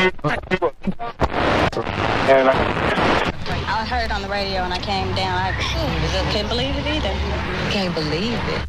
I heard it on the radio and I came down. I couldn't believe it either. Can't believe it.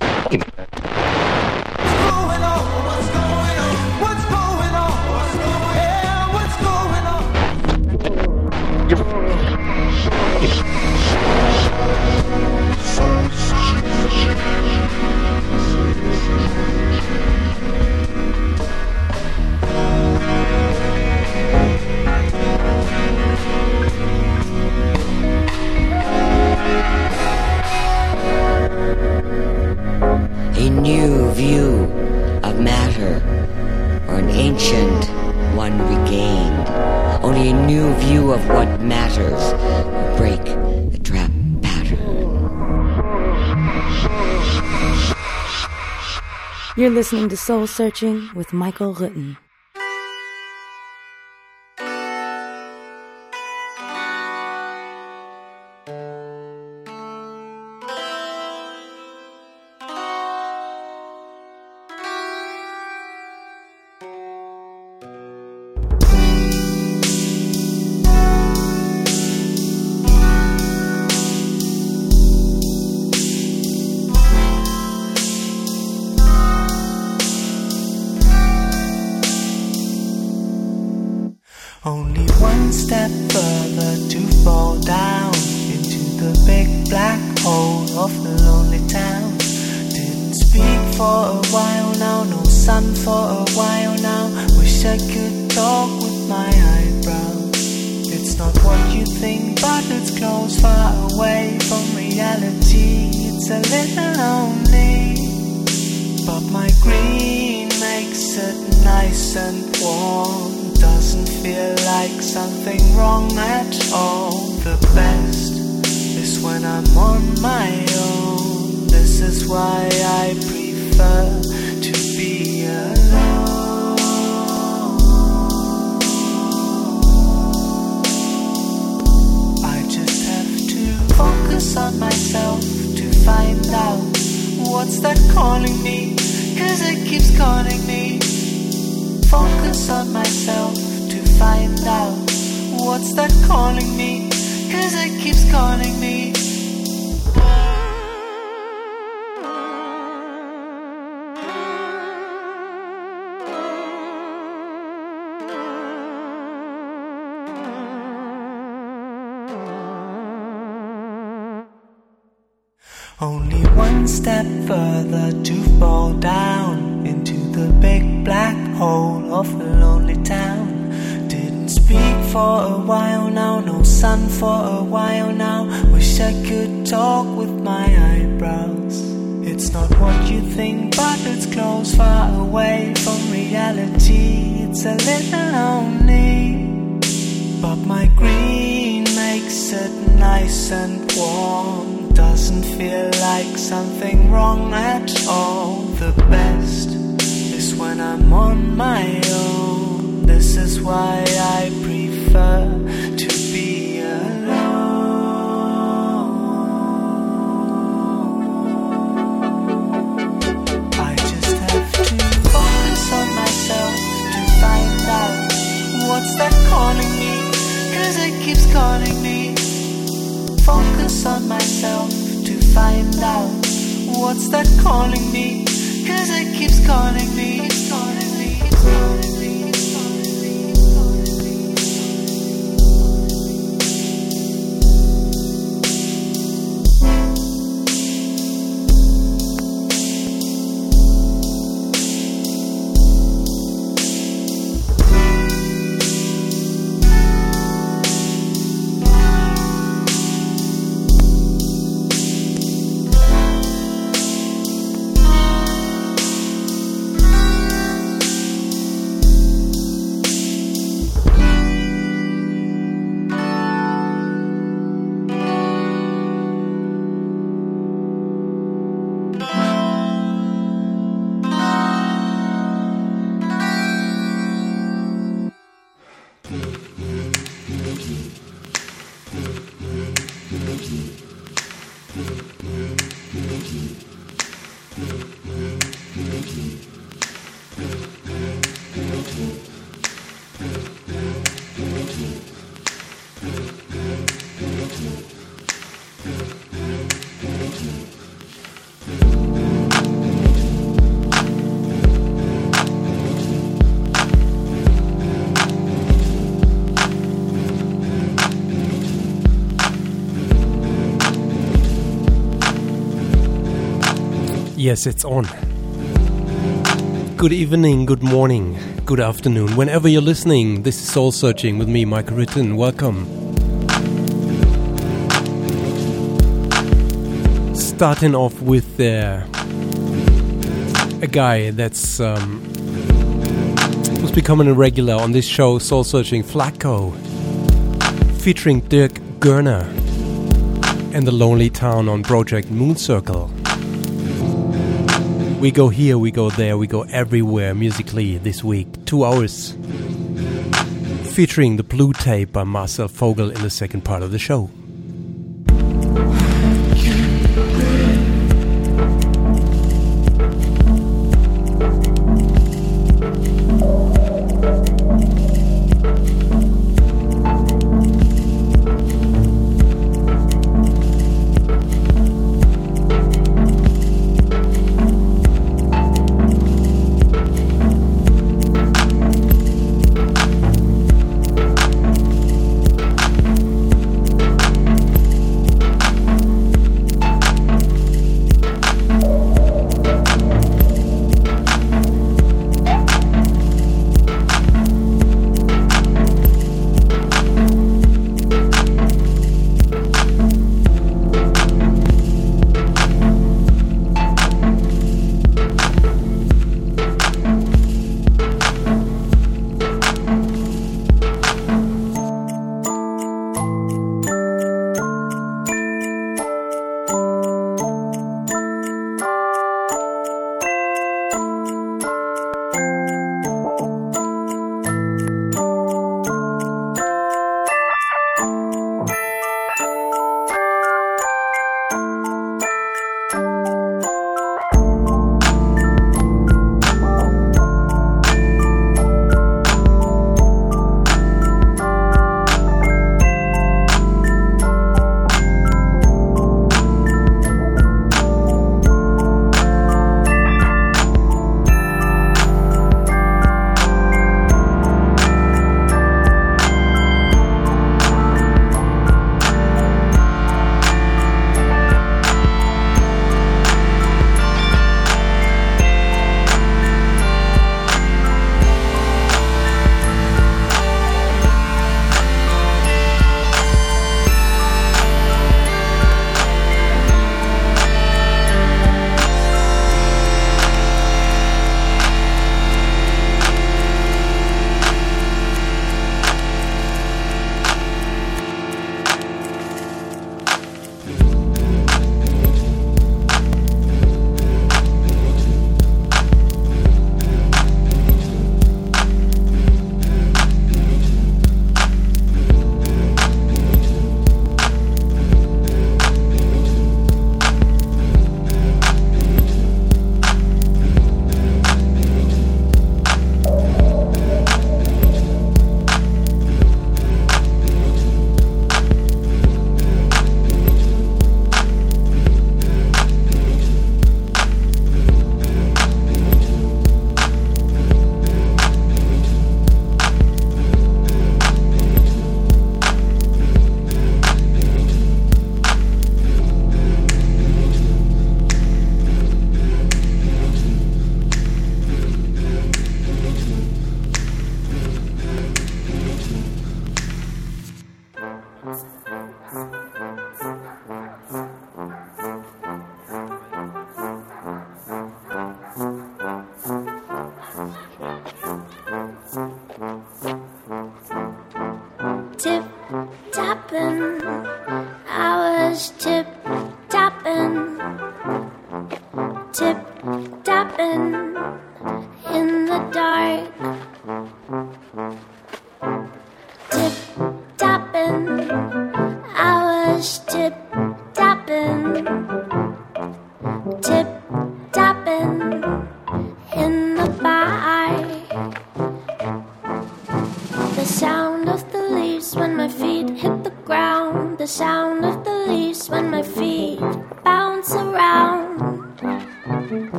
A new view of matter, or an ancient one regained. Only a new view of what matters will break the trap pattern. You're listening to Soul Searching with Michael Rutten. Only one step further to fall down into the big black hole of a lonely town. Didn't speak for a while now, no sun for a while now. Wish I could talk with my eyebrows. It's not what you think, but it's close, far away from reality. It's a little lonely, but my green makes it nice and warm. Doesn't feel like something wrong at all. The best is when I'm on my own. This is why I prefer to be alone. I just have to focus on myself to find out what's that calling me, 'cause it keeps calling me. Focus on myself to find out what's that calling me, 'cause it keeps calling me. Only one step further to fall down into the big black hole of a lonely town. Didn't speak for a while now, no sun for a while now. Wish I could talk with my eyebrows. It's not what you think, but it's close, far away from reality. It's a little lonely, but my green makes it nice and warm. Doesn't feel like something wrong at all. The best is when I'm on my own. This is why I prefer to be alone. I just have to focus on myself to find out what's that calling me, 'cause it keeps calling me. Focus on myself to find out what's that calling me, 'cause it keeps calling me. It's calling me, it's calling me, it's calling me, it's calling me. Yes, it's on. Good evening, good morning, good afternoon. Whenever you're listening, this is Soul Searching with me, Michael Ritten. Welcome. Starting off with a guy that's who's becoming a regular on this show, Soul Searching, Flacco, featuring Dirk Gerner and The Lonely Town on Project Mooncircle. We go here, we go there, we go everywhere musically this week. 2 hours featuring the Blue Tape by Marcel Vogel in the second part of the show.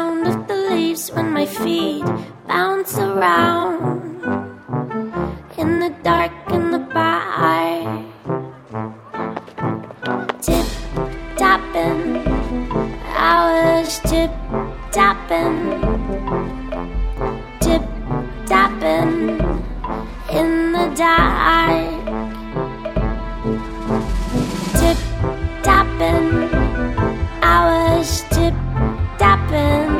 When my feet bounce around in was tip-tapping in the dark. Tip-tapping, I was tip-tapping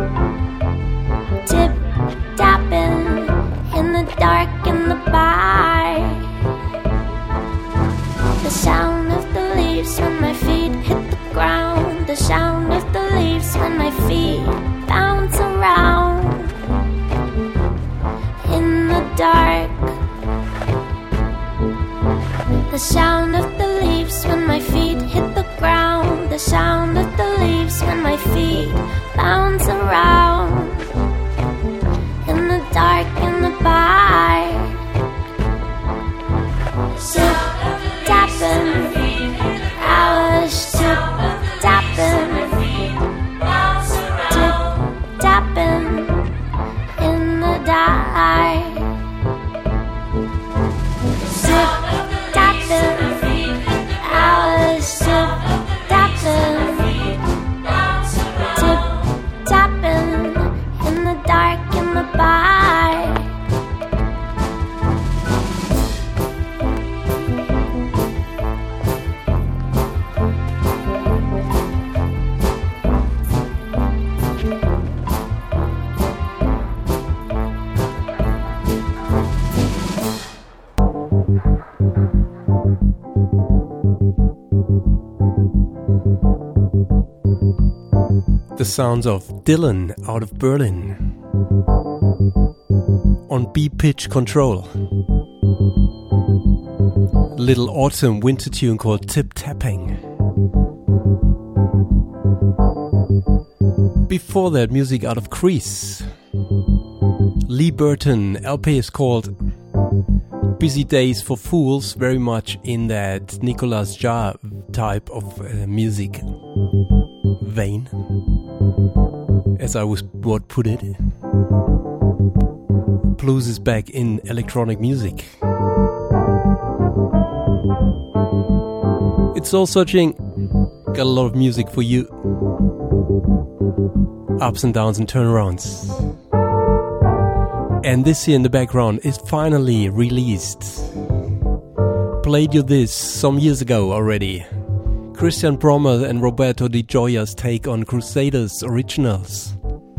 in the dark in the bar. The sound of the leaves when my feet hit the ground. The sound of the leaves when my feet bounce around in the dark. The sound of the leaves when my feet hit the ground. The sound of the leaves when my feet bounce around in the dark in the bar. Tip-tapping, I was tip-tapping in the dark. Tip-tapping, I was tip-tapping in the dark in the bar. The sounds of Dylan out of Berlin on B-pitch control. Little autumn winter tune called Tip Tapping. Before that, music out of Crease. Lee Burton, LP is called Busy Days for Fools, very much in that Nicolas Jarre type of music vein, as I would put it. Blues is back in electronic music. It's Soul Searching. Got a lot of music for you. Ups and downs and turnarounds. And this here in the background is finally released. Played you this some years ago already. Christian Brommer and Roberto Di Gioia's take on Crusaders Originals.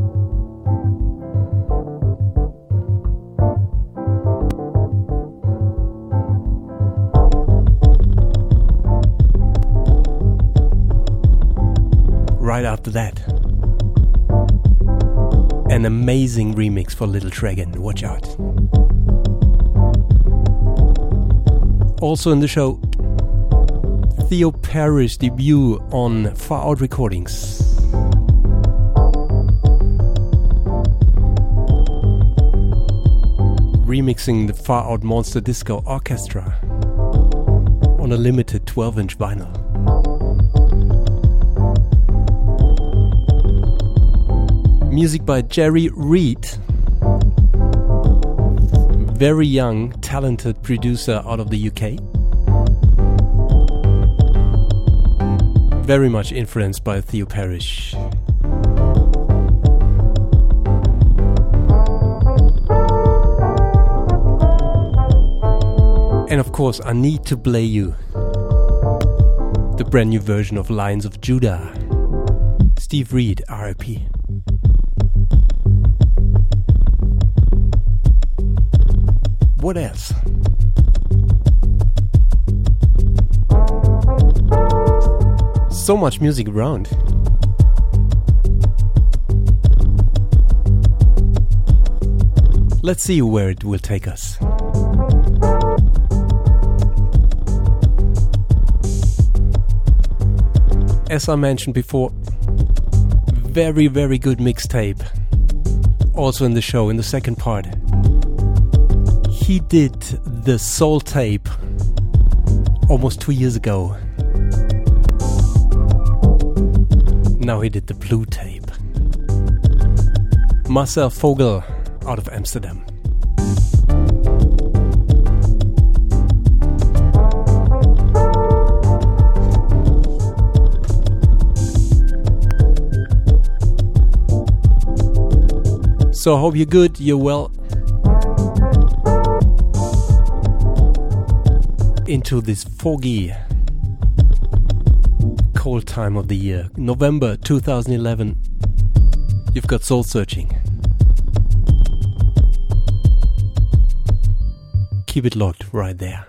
Right after that, an amazing remix for Little Dragon. Watch out. Also in the show, Theo Parrish debut on Far Out Recordings. Remixing the Far Out Monster Disco Orchestra on a limited 12-inch vinyl. Music by Jerry Reed, very young, talented producer out of the UK. Very much influenced by Theo Parrish. And of course, I need to play you the brand new version of Lions of Judah. Steve Reed, R.I.P. What else? So much music around. Let's see where it will take us. As I mentioned before, very, very good mixtape. Also in the show, in the second part. He did the soul tape almost 2 years ago. Now he did the blue tape. Marcel Vogel out of Amsterdam. So I hope you're good, you're well. Into this foggy, cold time of the year, November 2011. You've got Soul Searching. Keep it locked right there.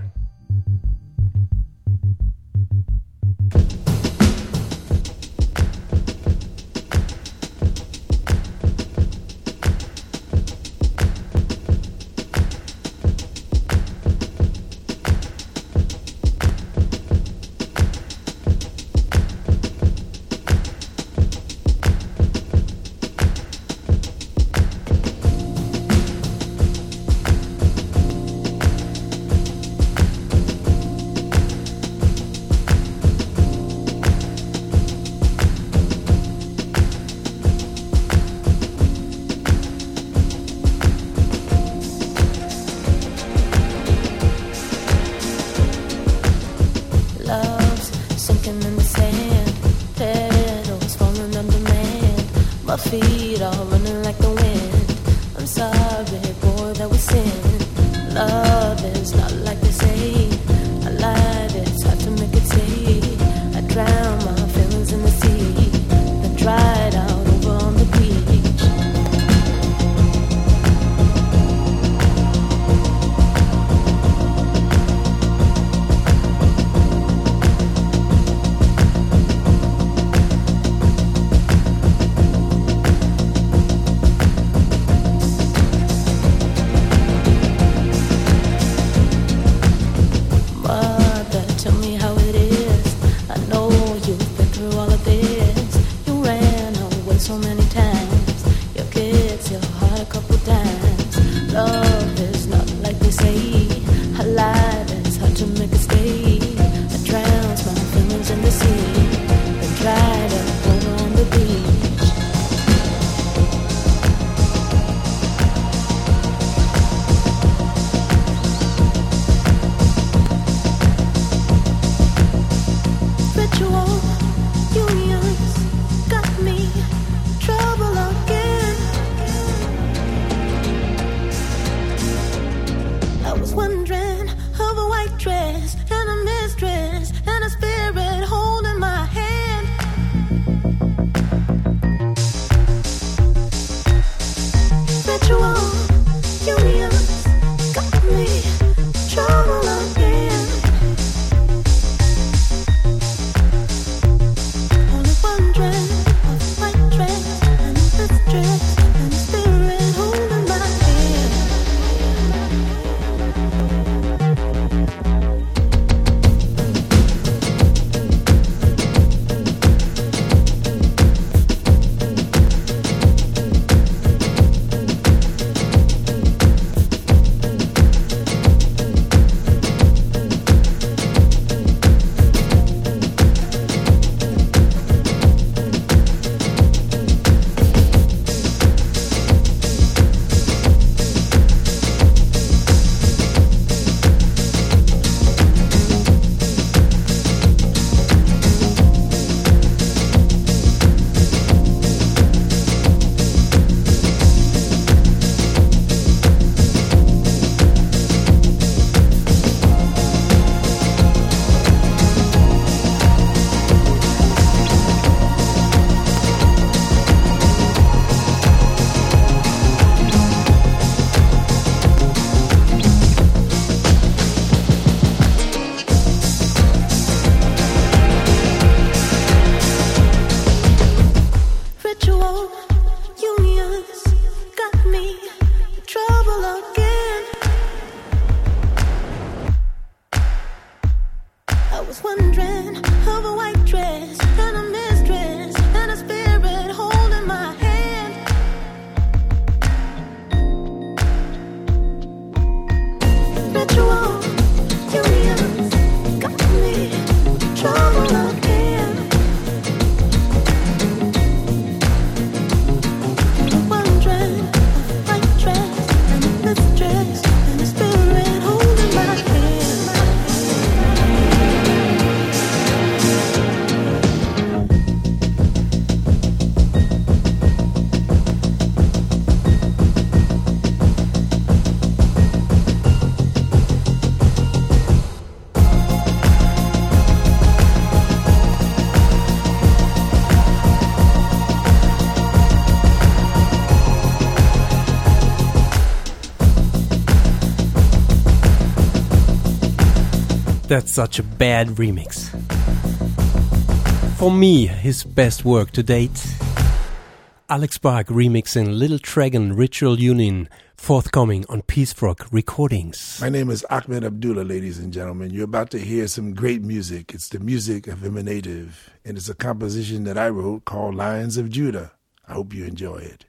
That's such a bad remix. For me, his best work to date. Alex Bark remixing Little Dragon Ritual Union, forthcoming on Peace Frog Recordings. My name is Ahmed Abdullah, ladies and gentlemen. You're about to hear some great music. It's the music of Emanative, and it's a composition that I wrote called Lions of Judah. I hope you enjoy it.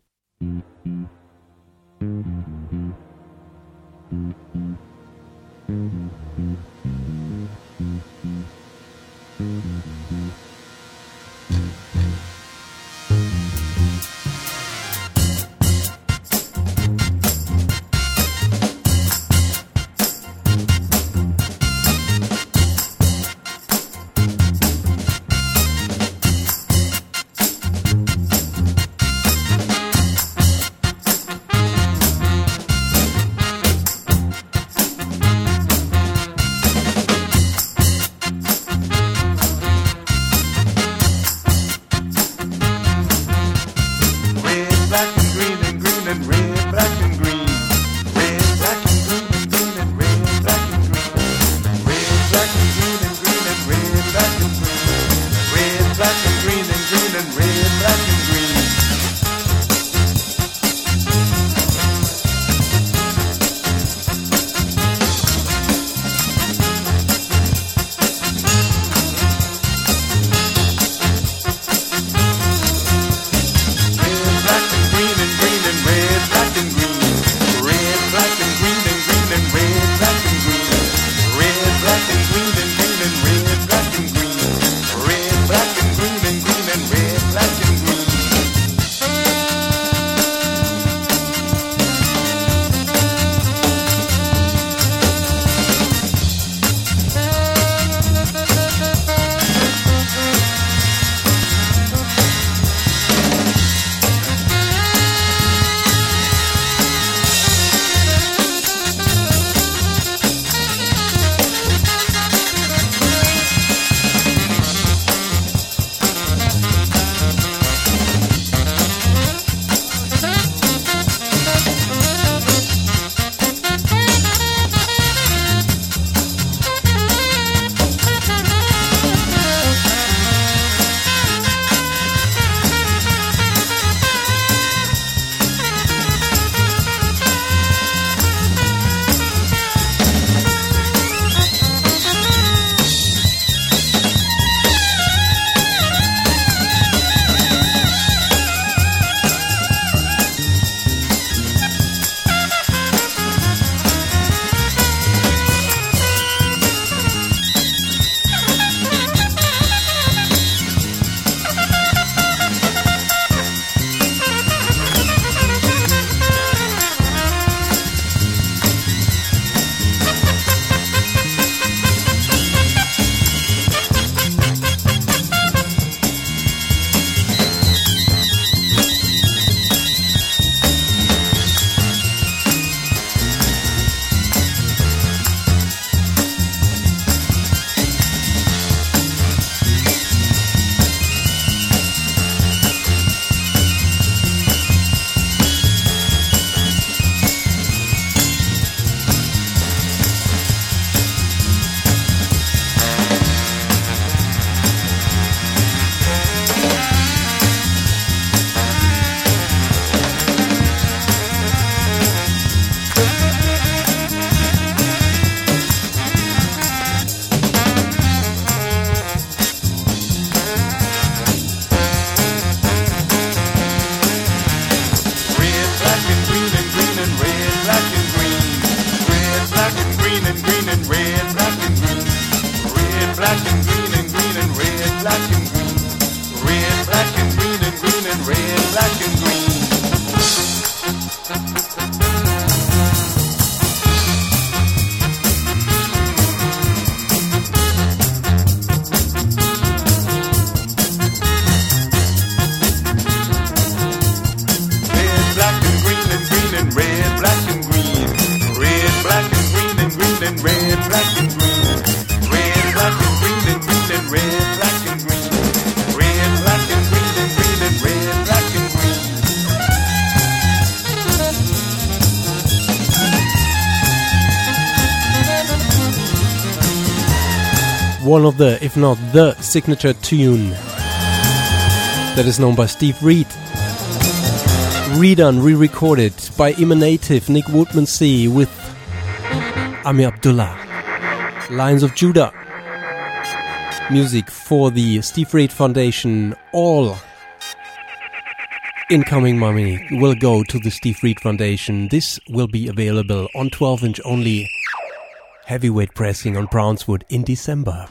one of the, if not the signature tune that is known by Steve Reed. Redone, re-recorded by Emanative, Nick Woodmansey with Ami Abdullah. Lions of Judah. Music for the Steve Reed Foundation. All incoming money will go to the Steve Reed Foundation. This will be available on 12-inch only heavyweight pressing on Brownswood in December.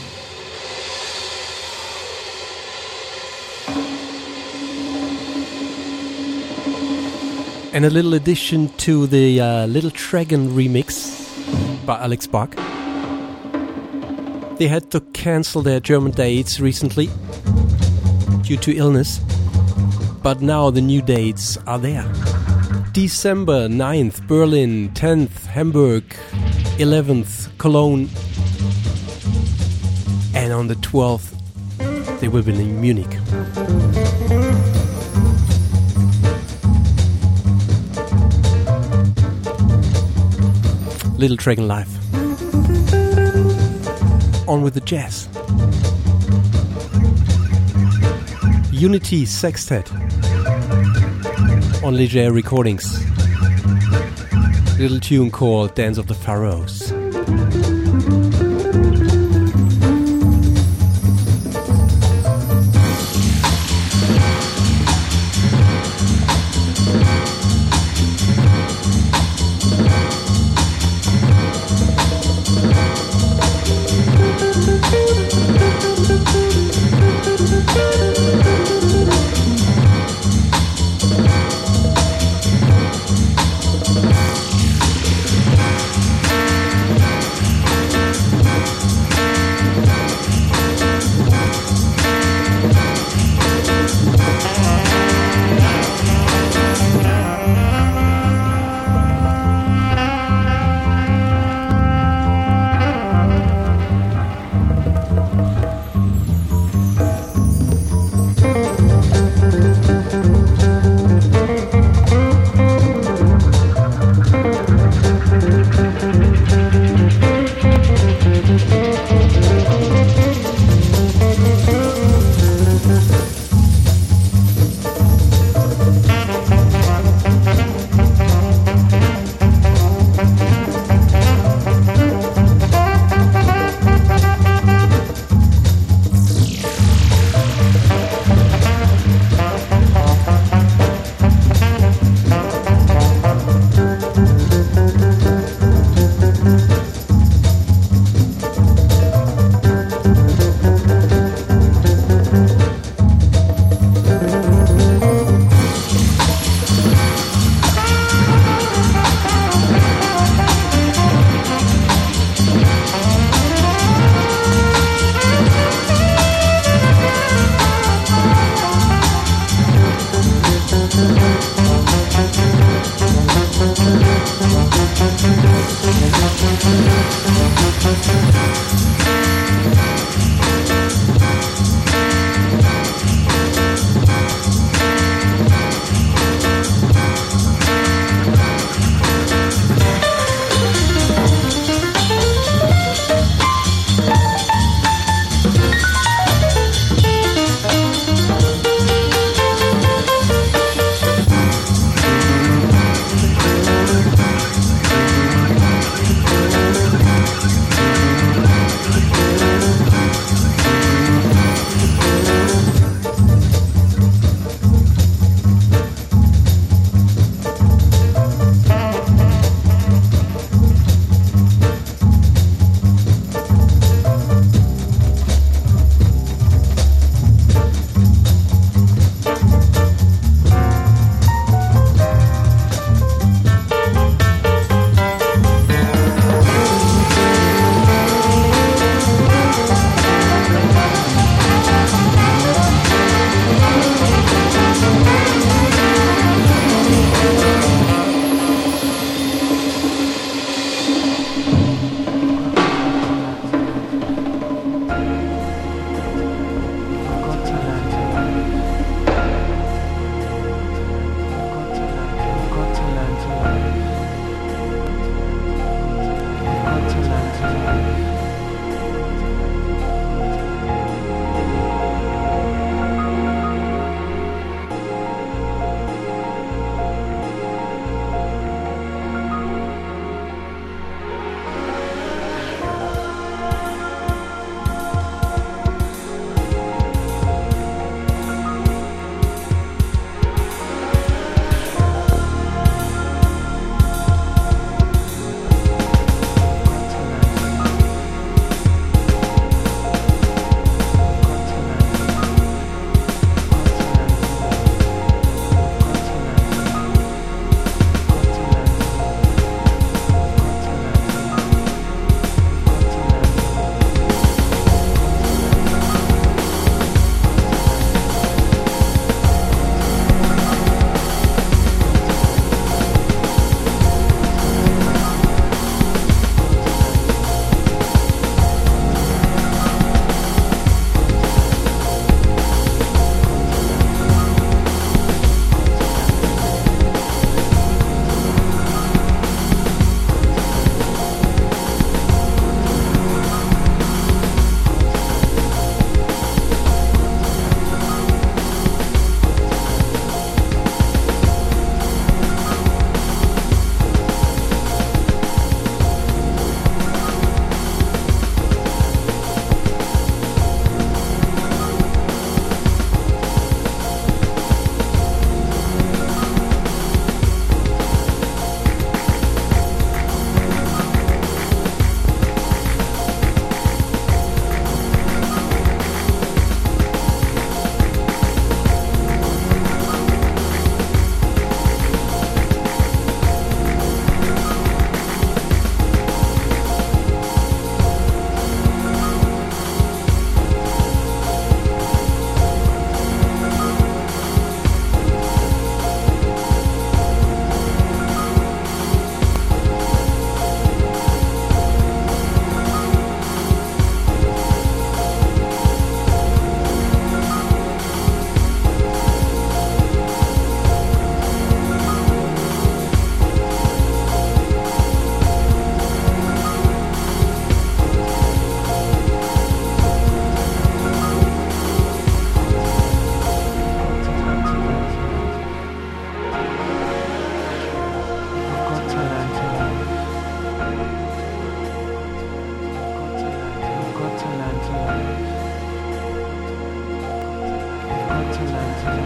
And a little addition to the Little Dragon remix by Alex Bach. They had to cancel their German dates recently due to illness, but now the new dates are there. December 9th, Berlin, 10th, Hamburg, 11th, Cologne, and on the 12th, they will be in Munich. Little Dragon Live. On with the jazz. Unity Sextet on Leger Recordings. Little tune called Dance of the Pharaohs.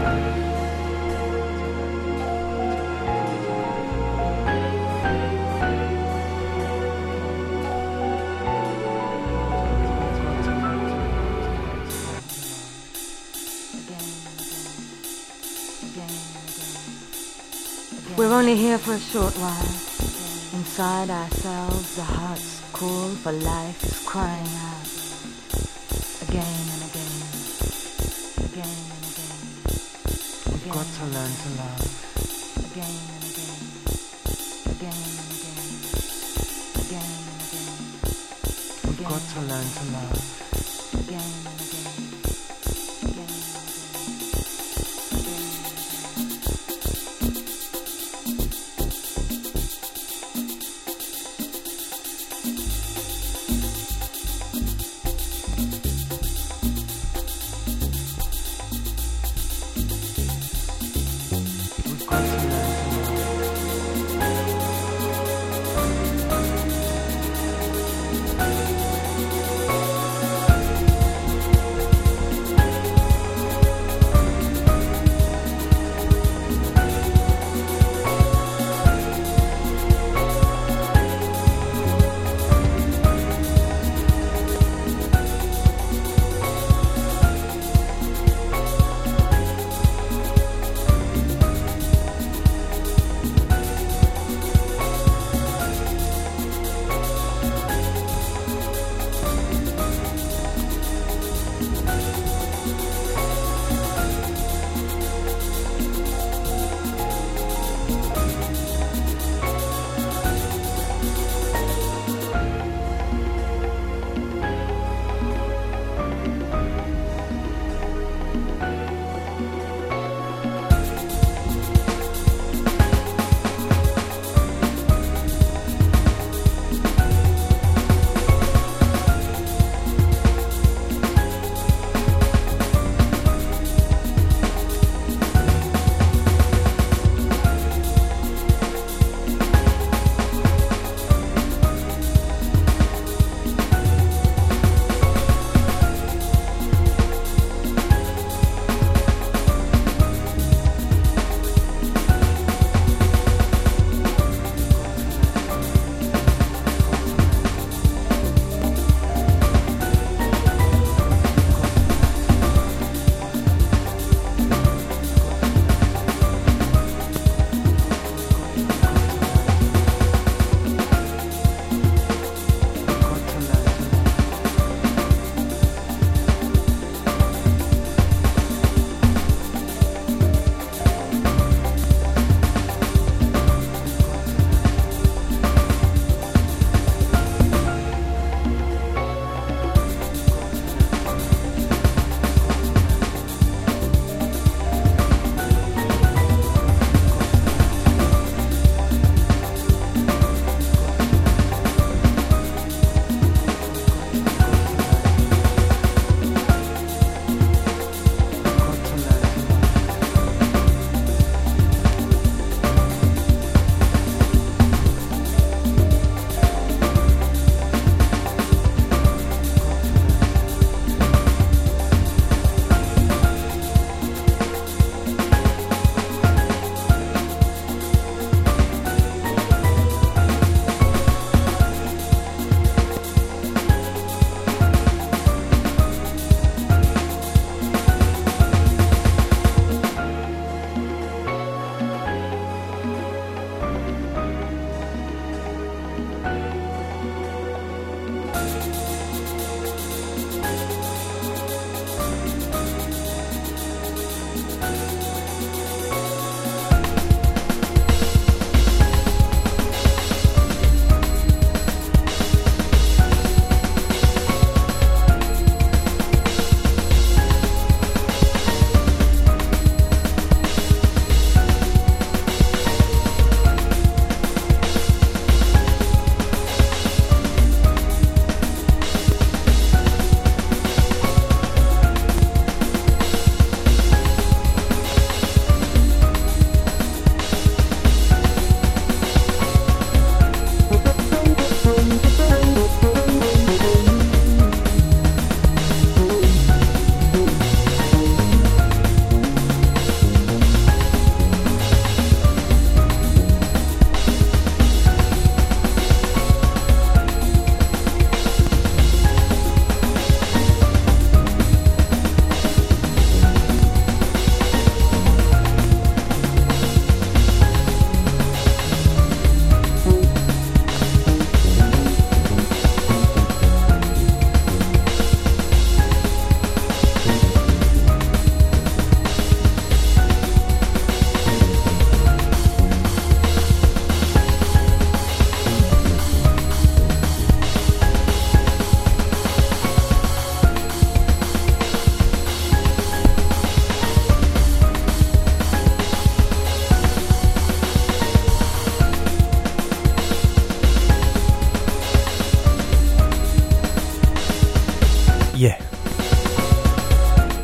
We're only here for a short while. Inside ourselves, the heart's call for life is crying out. Again and again. Again and again. We've got to learn to love. Again and again. Again and again. Again and again. We've got to learn to love. Again and again. Again and again.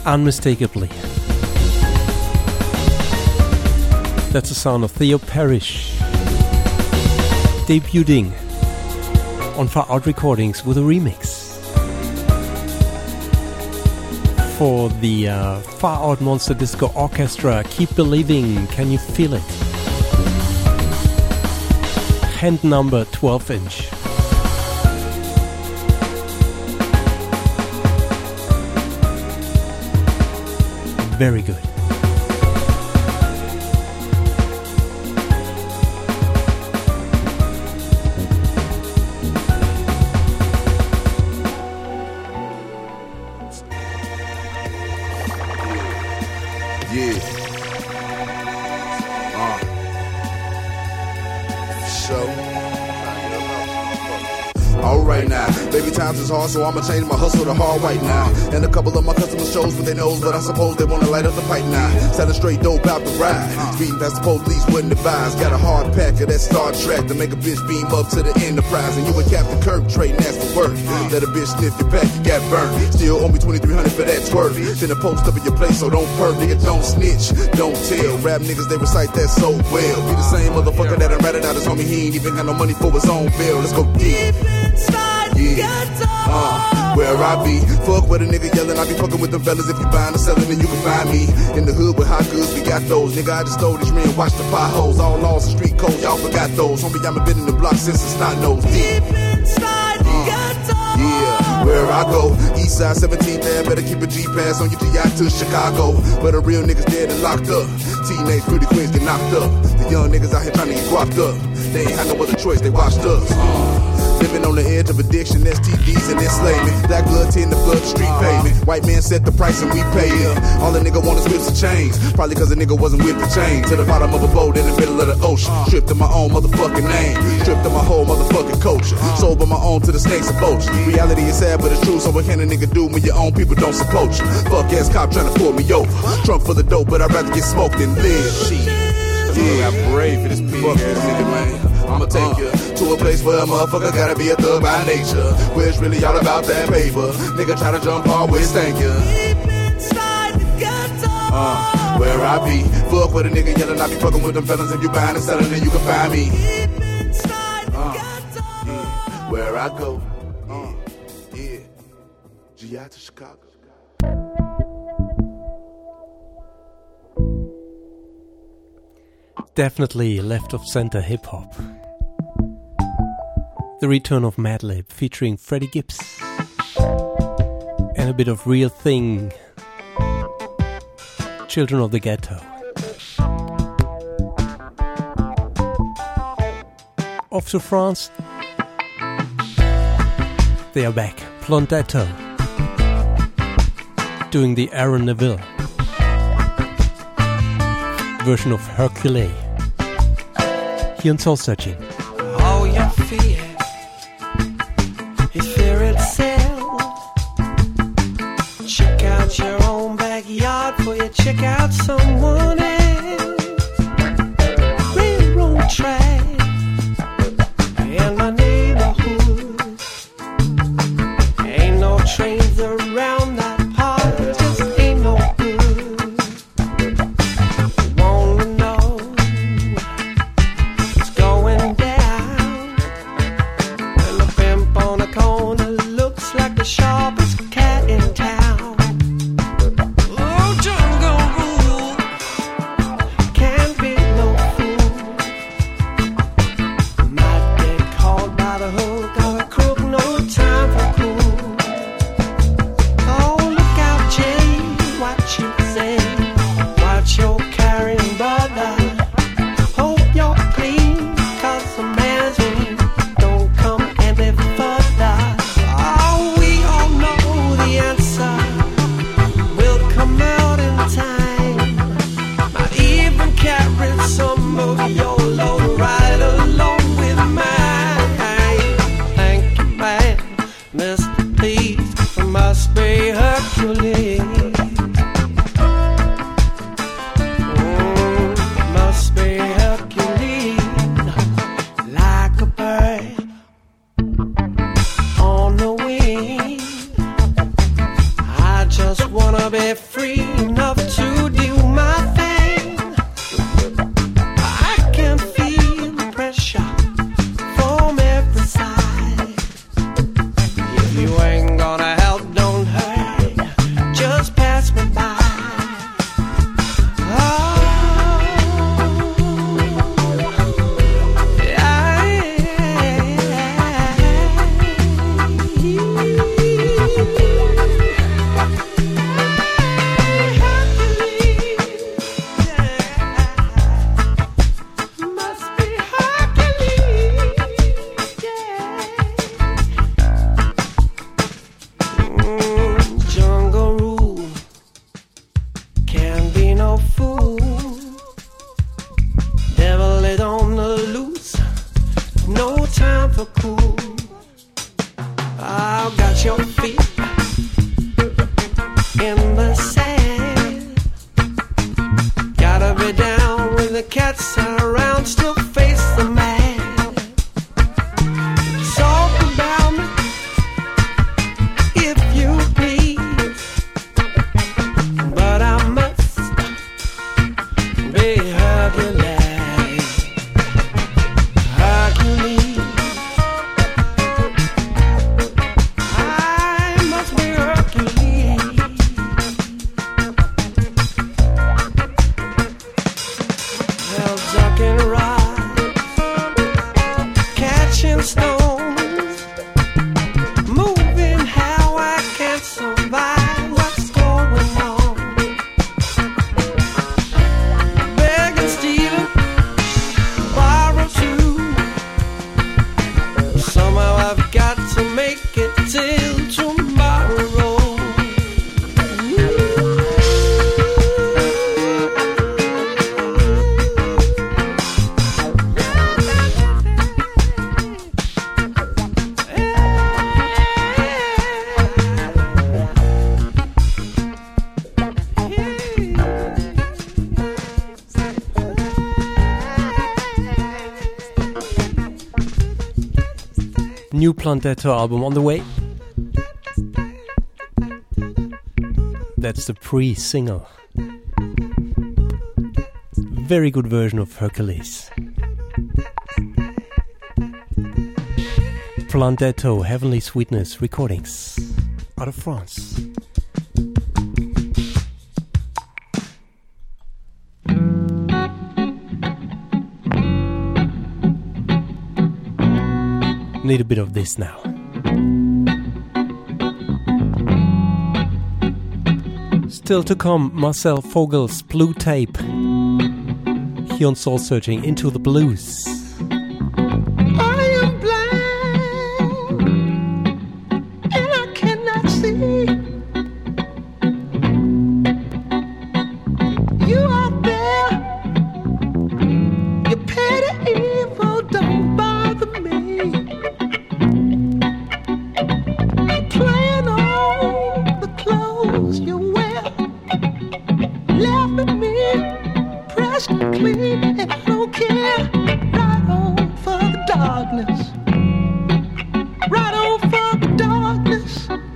Unmistakably. That's the sound of Theo Parrish, debuting on Far Out Recordings with a remix for the Far Out Monster Disco Orchestra. Keep Believing, Can You Feel It? Hand number 12-inch. Very good. Times is hard, so I'ma change my hustle to hard right now. And a couple of my customers shows what they knows, but I suppose they wanna light up the pipe now. Selling straight dope out the ride. Speeding past the police wouldn't advise. Got a hard pack of that Star Trek to make a bitch beam up to the Enterprise. And you a Captain Kirk, trading ass for work. Let a bitch sniff your back, you got burned. Still owe me $2,300 for that twerk. Send a post up in your place, so don't perk. Nigga, don't snitch, don't tell. Rap niggas, they recite that so well. Be the same motherfucker that I'm ratting out his homie. He ain't even got no money for his own bill. Let's go deep. Where I be, fuck with a nigga yelling, I be fucking with them fellas. If you buying or selling, then you can find me in the hood with hot goods, we got those. Nigga, I just stole this ring, watch the potholes. All laws and street codes, y'all forgot those. Homie, I've been in the block since it's not nose deep. Yeah, where I go, east side 17th Ave, better keep a G-Pass on your GI to Chicago. Where the real niggas dead and locked up. Teenage pretty queens get knocked up. The young niggas out here trying to get guapped up. They ain't had no other choice, they watched us. Living on the edge of addiction, STDs and enslavement. Black blood tend to flood the street pavement. White man set the price and we pay him. All the nigga want is whips and chains. Probably cause the nigga wasn't with the chain. To the bottom of a boat in the middle of the ocean. Stripped of my own motherfucking name. Stripped of my whole motherfucking culture. Sold by my own to the snakes and vultures. Reality is sad but it's true, so what can a nigga do when your own people don't support you? Fuck ass cop trying to pull me over. Trunk full of dope, but I'd rather get smoked than live. Shit. Yeah, I'm brave for this pig ass nigga, man. I'ma take you to a place where a motherfucker gotta be a thug by nature. Where it's really all about that paper. Nigga try to jump hard with stank ya. Where I be, fuck with a nigga yelling, I be fucking with them fellas. If you buying and selling, then you can find me. Yeah. Where I go, yeah. GI to Chicago. Definitely left of center hip hop. The return of Madlib featuring Freddie Gibbs. And a bit of Real Thing. Children of the Ghetto. Off to France. They are back. Blondetto. Doing the Aaron Neville version of Hercule. Here on Soul Searching. All your fear is fear itself. Check out your own backyard before you check out someone else. Railroad track in my neighborhood. Ain't no trains around that part, just ain't no good. Sharpest cat in town. Oh, jungle rule. Can't be no fool. ain't no fool. Devil is on the loose, no time for cool. I've got your feet in the sand. Gotta be down when the cats are around, still face the man. Talk about me if you please, but I must be Hercules. Hercules, I must be Hercules. Well, ducking rods, catching stones, moving how I can't survive. What's going on? Begging, stealing, borrow too. Somehow I've got to make it till tomorrow. New Planthetto album on the way. That's the pre-single. Very good version of Hercules. Planthetto Heavenly Sweetness Recordings out of France. Need a bit of this now. Still to come, Marcel Vogel's Blue Tape. Here on Soul Searching Into the Blues. I am blind and I cannot see. You out there, your petty evil don't bother me. You're playing on the clothes you wear, laughing at me, pressed clean, and I don't care. Right on for the darkness. Right on for the darkness.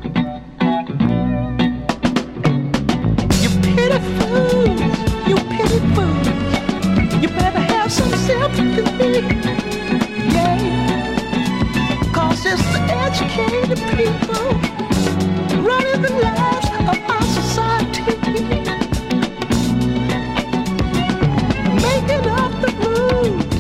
You pity fools, you pity fools. You better have some sympathy. Yeah, 'cause it's the educated people running the lives of our society, making up the rules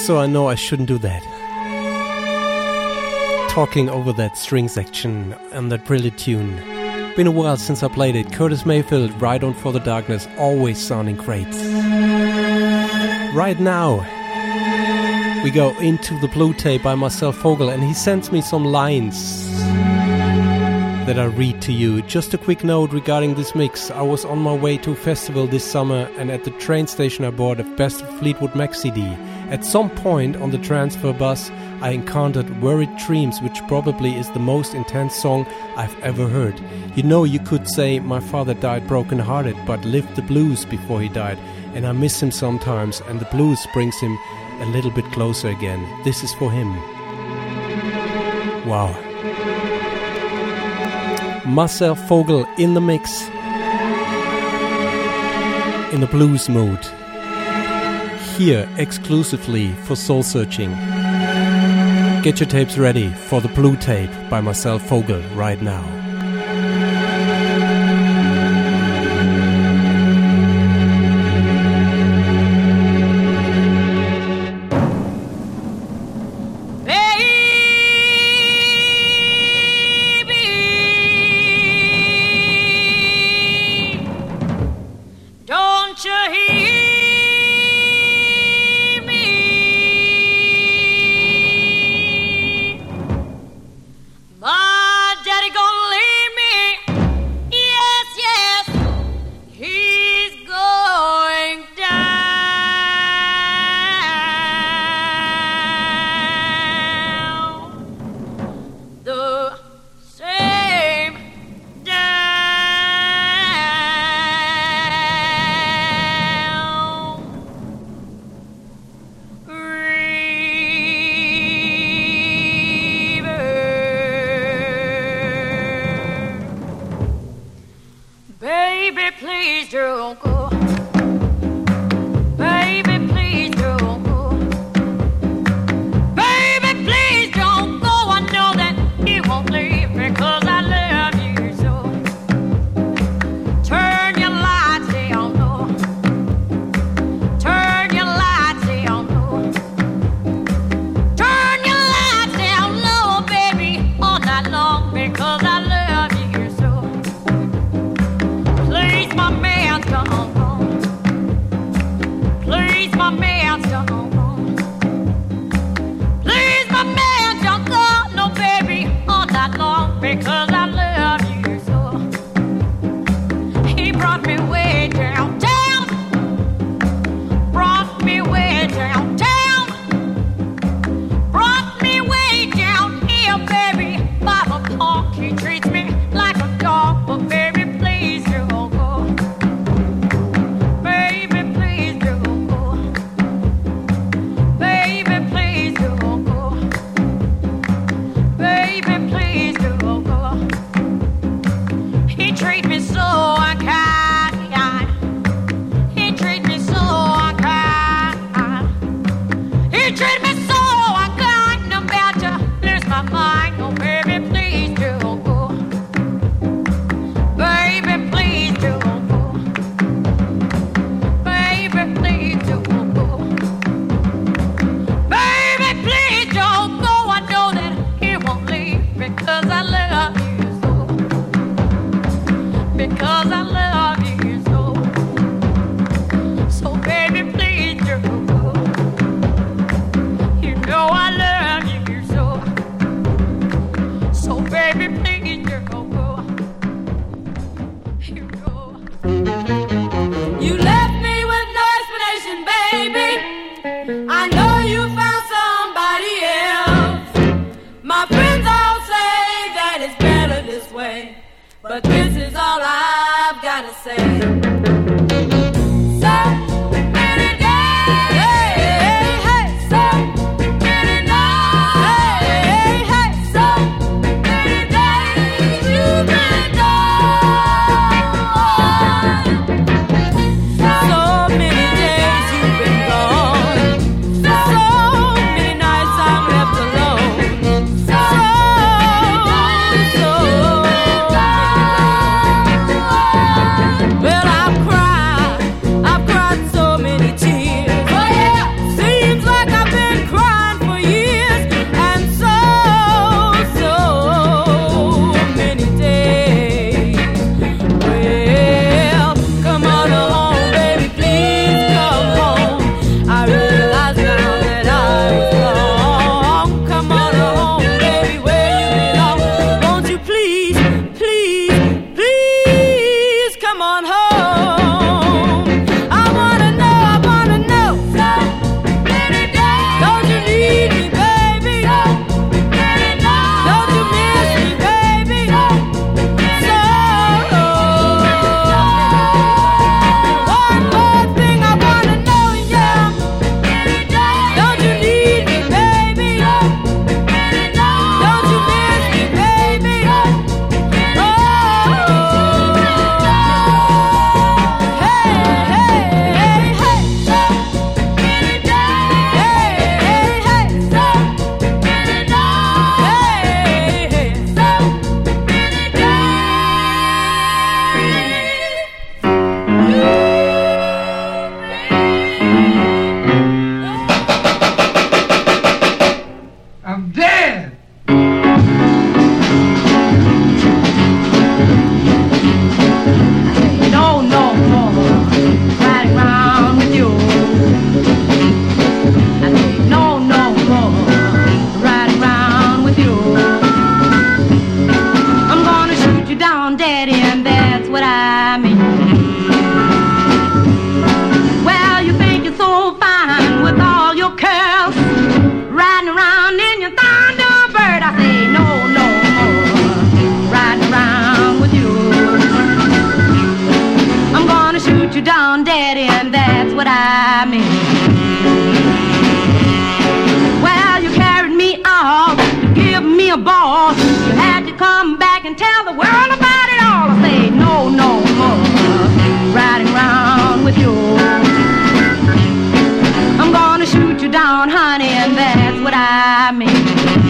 So I know I shouldn't do that. Talking over that string section and that brilliant tune. Been a while since I played it. Curtis Mayfield, Ride On For The Darkness, always sounding great. Right now, we go into the Blue Tape by Marcel Vogel, and he sends me some lines that I read to you. Just a quick note regarding this mix. I was on my way to a festival this summer, and at the train station I bought a Best of Fleetwood Mac CD. At some point on the transfer bus, I encountered Worried Dreams, which probably is the most intense song I've ever heard. You know, you could say my father died broken-hearted, but lived the blues before he died, and I miss him sometimes, and the blues brings him a little bit closer again. This is for him. Wow. Marcel Vogel in the mix, in the blues mood, here exclusively for Soul Searching. Get your tapes ready for the Blue Tape by Marcel Vogel right now. Well, I'm crying. a ball. You had to come back and tell the world about it all. I say no, no more riding around with you. I'm gonna shoot you down, honey, and that's what I mean.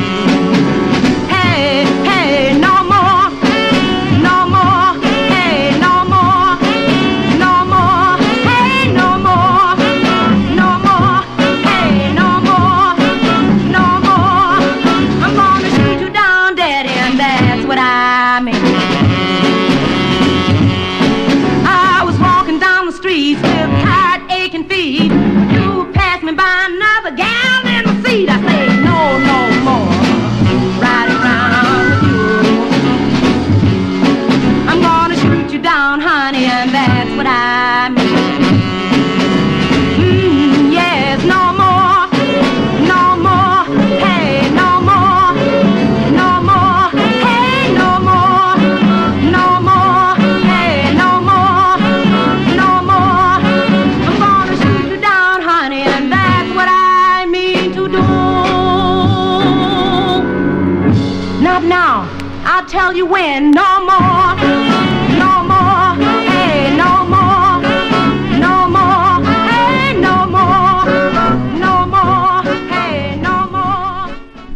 Hey, hey, no more, no more, hey, no more, no more, hey, no more, no more, hey, no more, no more. I'm gonna shoot you down, daddy, and that's what I mean. I was walking down the streets with tired, aching feet. You passed me by another gal in the seat. I say no, no more riding around with you. I'm gonna shoot you down, honey, and that's what I mean. Yes, no more, no more, hey, no more, no more, hey, no more, no more, hey, no more, no more. I'm gonna shoot you down, honey, and that's what I mean to do. Not now, I'll tell you when. No more, no more, hey, no more, no more, hey, no more, no more, hey, no more.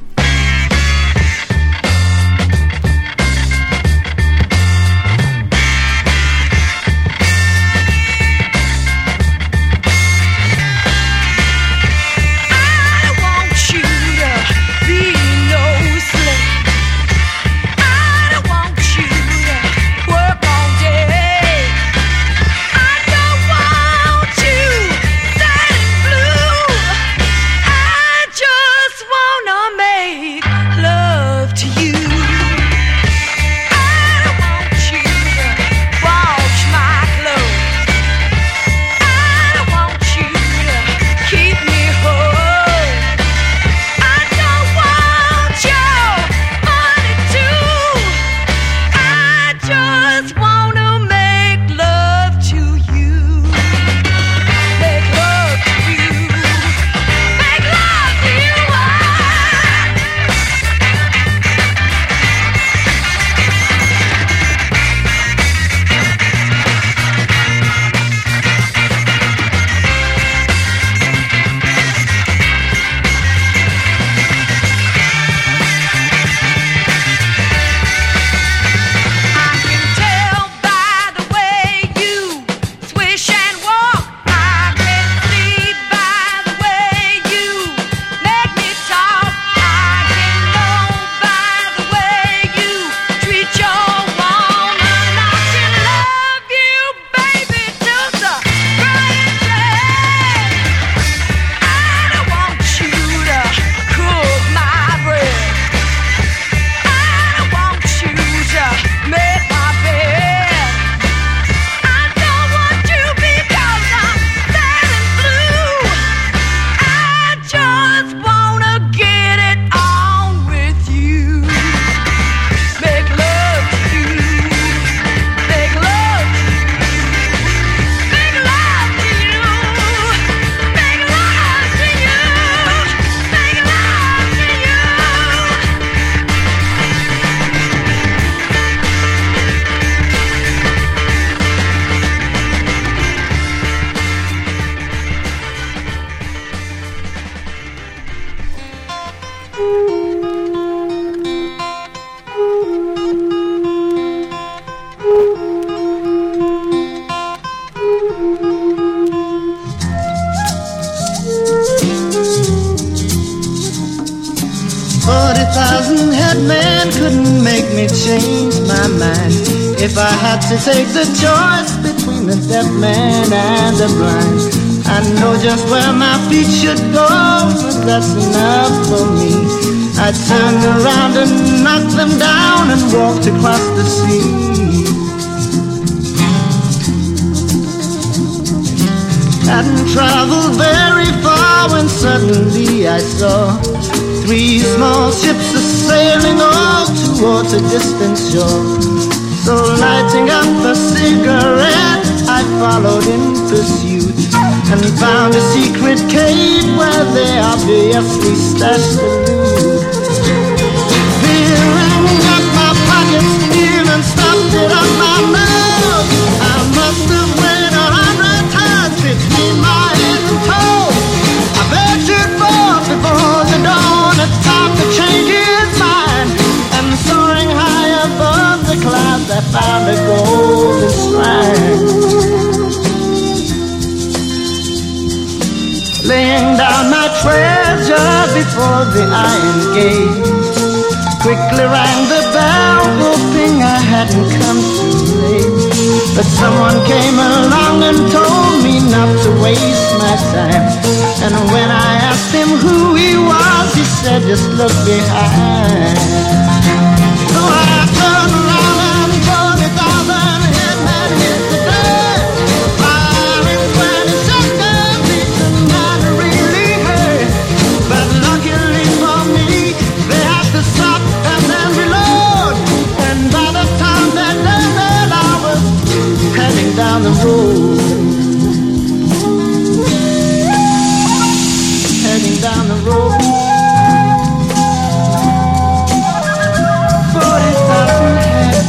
I want you to be no slave. I don't want you to work all day. I don't want you sad and blue. I just wanna make love to you. I don't want you to wash my clothes. I don't want you to keep me whole. I don't want your money too. I just wanna make love to you. Make love to you. Make love to you. I can tell by the way you swish and walk. I can see by the way you make me talk. I can know by the way you treat your woman. I can love you, baby, till the crying day. I don't want you to cook my bread. I don't want you to make my bed. I don't want you because I'm sad and blue. I just wanna get it on with you. Make love to you. Make love to you. Make love to you. Make love to you. Make love to you. Headman couldn't make me change my mind. If I had to take the choice between the deaf man and the blind, I know just where my feet should go, but that's enough for me. I turned around and knocked them down and walked across the sea. Hadn't traveled very far when suddenly I saw 3 small ships a-sailing all towards a distant shore. So lighting up a cigarette, I followed in pursuit and found a secret cave where they obviously stashed the loot. I found a golden shrine. Laying down my treasure before the iron gate, quickly rang the bell, hoping I hadn't come too late. But someone came along and told me not to waste my time. And when I asked him who he was, he said, just look behind. So I turned around and 40,000 hitmen hit the dirt. 5 and 20 seconds, each man really hurt. But luckily for me, they had to stop and then reload. And by the time they done it, I was heading down the road. Heading down the road. 40,000 heads.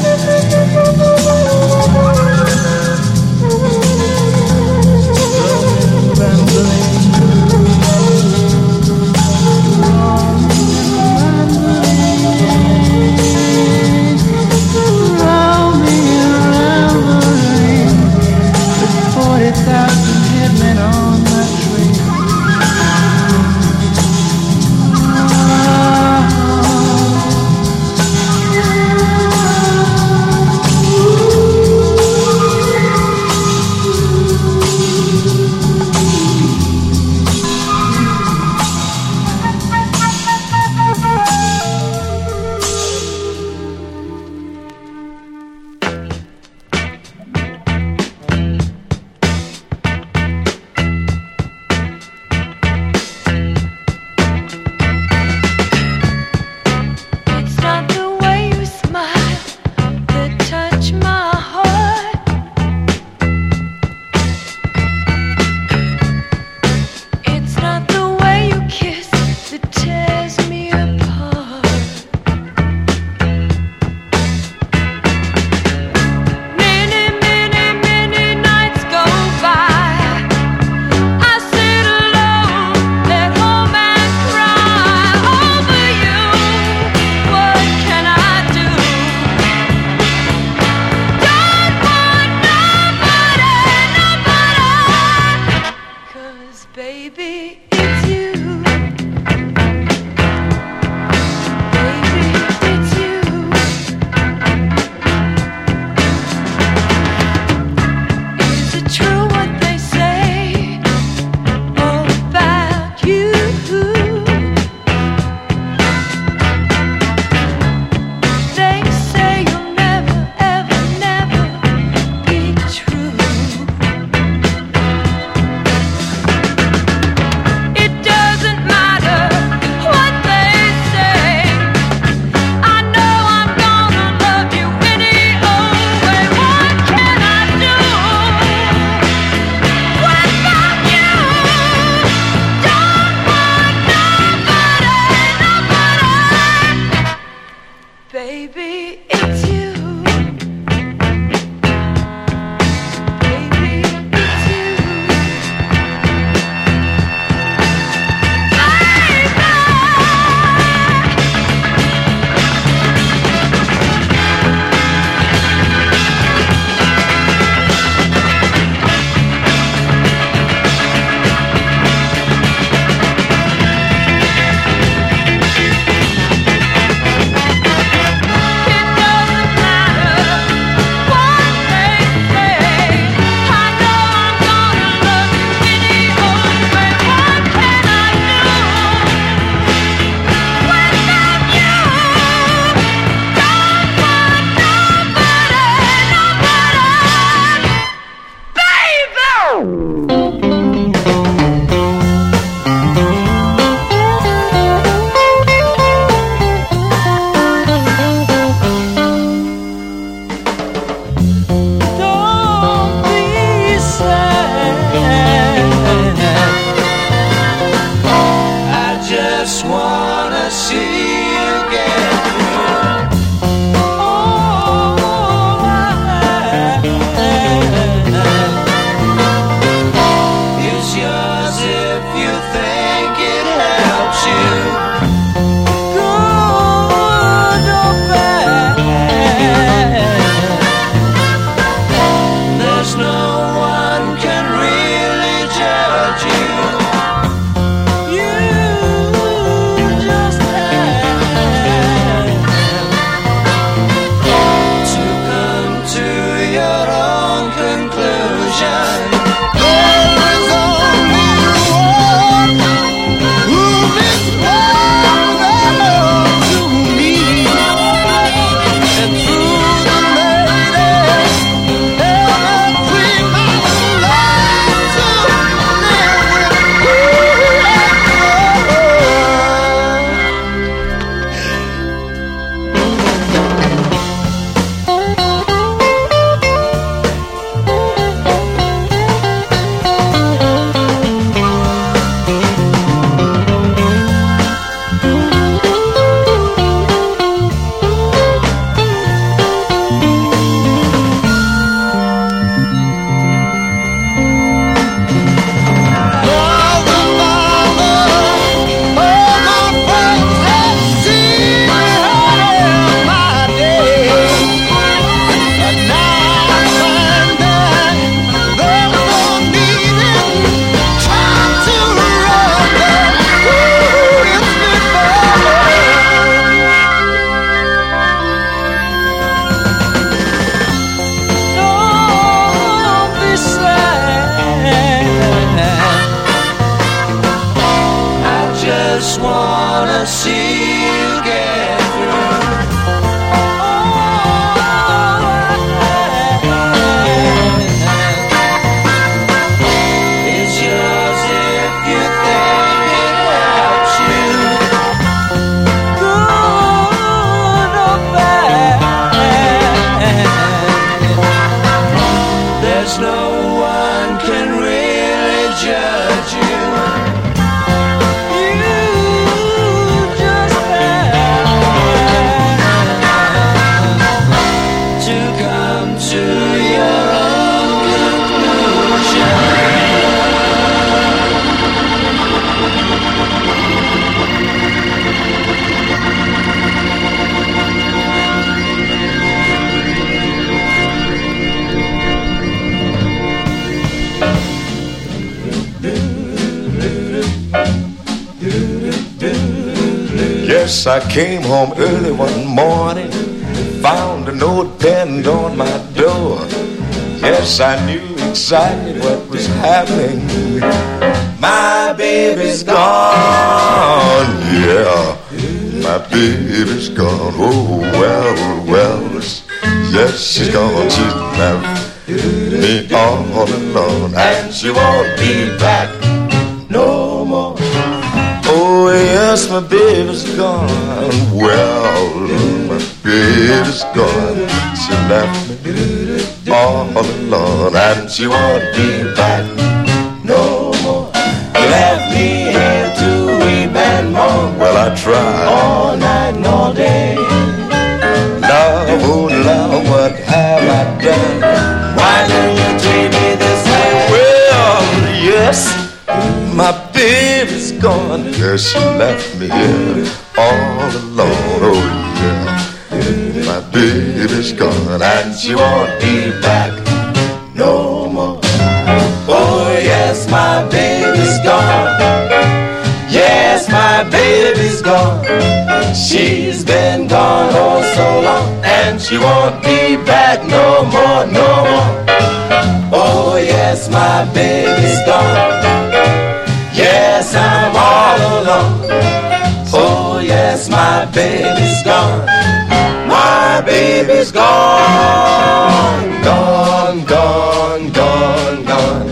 Yes, I came home early one morning, found a note pinned on my door. Yes, I knew exactly what was happening. My baby's gone, yeah, my baby's gone. Oh, well, yes, she's gone. She's left me all alone, and she won't be back no more. Oh, yes, my baby's gone. Well, my baby's gone. She left me all alone, and she won't be back no more. Left me here to weep and mourn. Well, I tried all night and all day. Love, oh love, what have I done? Why do you treat me this way? Well, yes, my baby's gone. Yes, she left me here all alone. Oh yeah, my baby's gone, and she won't be back no more. Oh yes, my baby's gone. Yes, my baby's gone. She's been gone oh so long, and she won't be back no more, no more. Oh yes, my baby's gone. Yes, I'm all alone. Oh yes, my baby's gone. My baby's gone, gone, gone, gone, gone.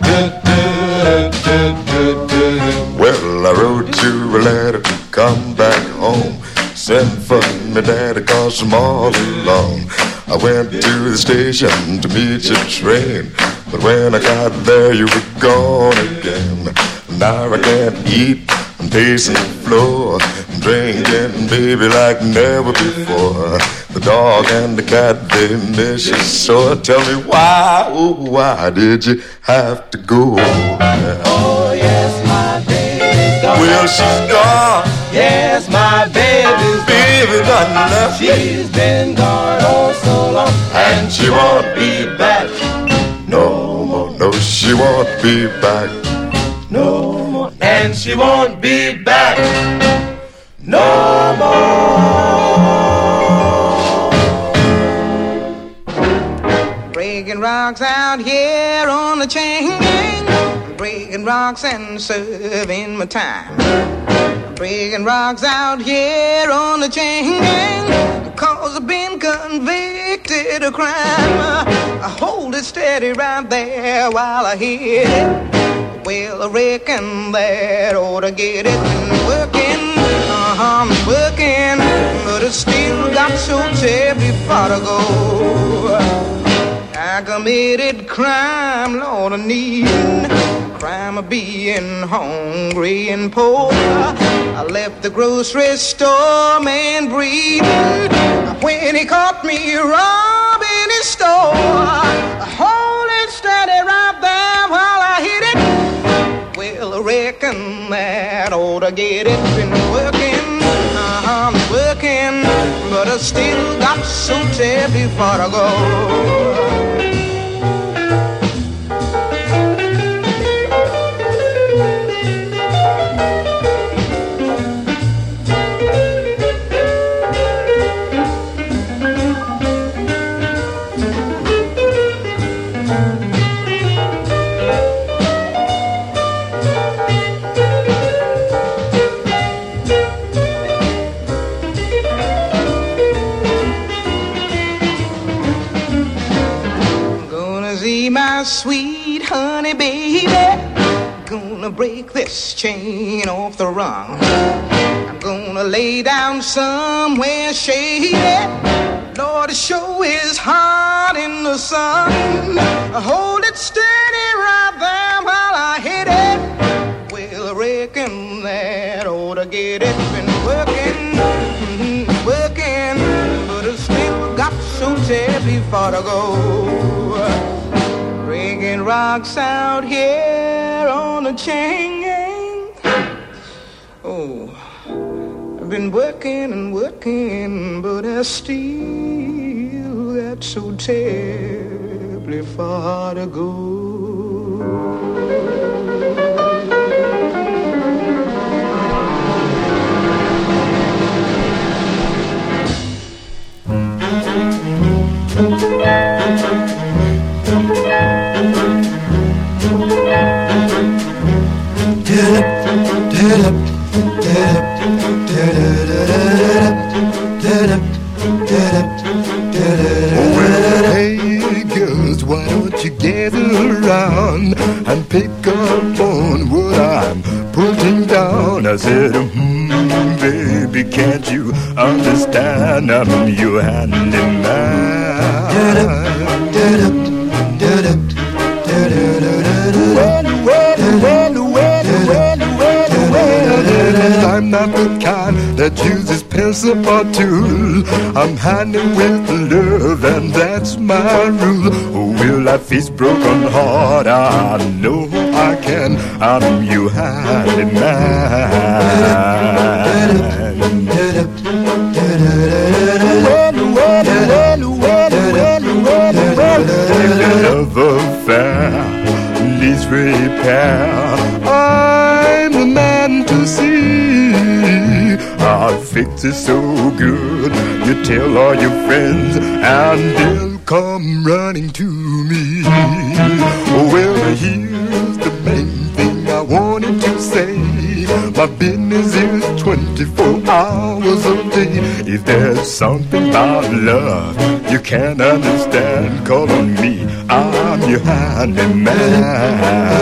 Well, I wrote you a letter to come back home. Send for me, Daddy, 'cause I'm all alone. I went to the station to meet your train, but when I got there, you were gone again. Now I can't eat, I'm pacing the floor, I'm drinking, baby, like never before. The dog and the cat, they miss you so. Tell me why, oh, why did you have to go? Oh, yes, my baby's gone. Well, she's gone. Yes, my baby's gone left. She's been gone oh so long, and she won't be back no more. No, she won't be back no more, and she won't be back no more. Breaking rocks out here on the chain gang, breaking rocks and serving my time. Breaking rocks out here on the chain gang, 'cause I've been convicted of crime. I hold it steady right there while I hit it. Well, I reckon that ought to get it. Been working, I'm working, but I still got so terribly far to go. I committed crime, Lord, I need crime of being hungry and poor. I left the grocery store, man, breathing, when he caught me robbing his store. I hold it steady right there while I hit it. Well, I reckon that ought to get it. Been working, I'm working, but I still got so terribly far to go. My sweet honey baby, gonna break this chain off the rung. I'm gonna lay down somewhere shady. Lord, it sure is hot in the sun. Hold it steady right there while I hit it. Well, I reckon that ought to get it. Been working, working, but I still got so terribly far to go. Breaking rocks out here on the chain gang. Oh, I've been working and working, but I still got so terribly far to go. Well, hey girls, why don't you gather around and pick up on what I'm putting down? I said, baby, can't you understand? I'm your handyman. I'm not the kind that uses pencil or tool. I'm handling with love, and that's my rule. Oh, will I fix broken heart? I know I can. I'm your handyman. If the love affair needs repair, I'm the man to see. I'll fix it so good, you tell all your friends, and they'll come running to me. Well, here's the main thing I wanted to say. My business is 24 hours a day. If there's something about love you can't understand, call on me, I'm your handyman.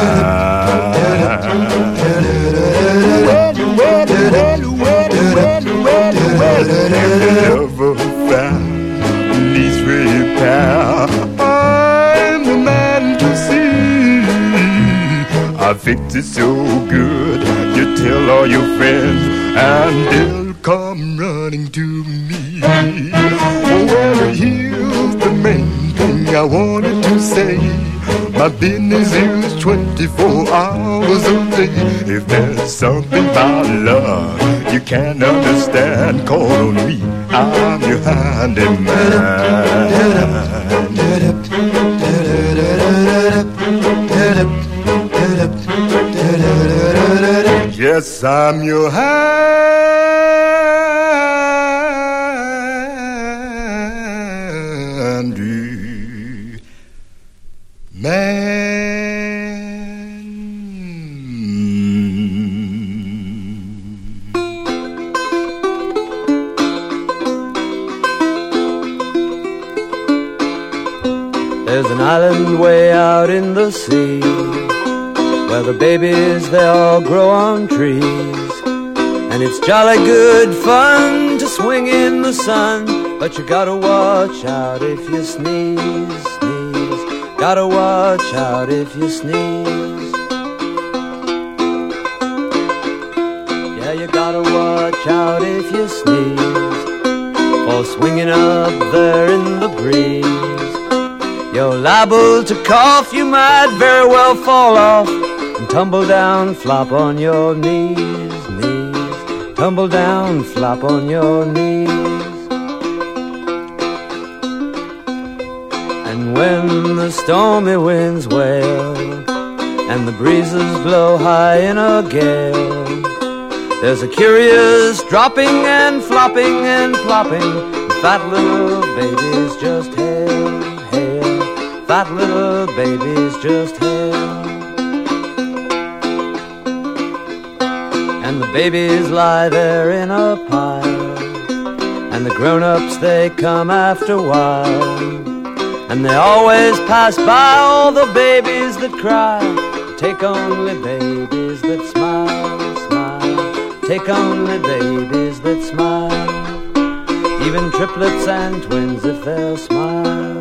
If the love affair needs repair, I'm the man to see. I fix it so good, you tell all your friends, and they'll come running to me. Well, here's the main thing I wanted to say. My business is 24 hours a day. If there's something about love you can't understand, call on me, I'm your handyman. Yes, I'm your There's an island way out in the sea where the babies, they all grow on trees. And it's jolly good fun to swing in the sun, but you gotta watch out if you sneeze, sneeze. Gotta watch out if you sneeze. Yeah, you gotta watch out if you sneeze, for swinging up there in the breeze, you're liable to cough. You might very well fall off and tumble down, flop on your knees, knees. Tumble down, flop on your knees. And when the stormy winds wail and the breezes blow high in a gale, there's a curious dropping and flopping and plopping, and fat little babies just hail, hail. Fat little babies just hail. And the babies lie there in a pile, and the grown-ups, they come after a while, and they always pass by all the babies that cry. Take only babies that smile, smile. Take only babies that smile, even triplets and twins if they'll smile.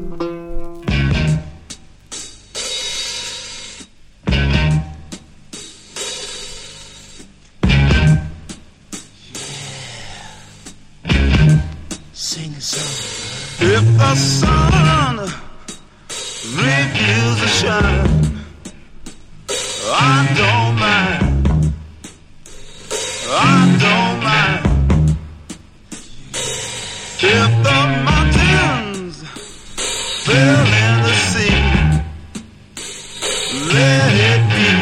If the sun refuses to shine, I don't mind. I don't mind. If the mountains fill in the sea, let it be.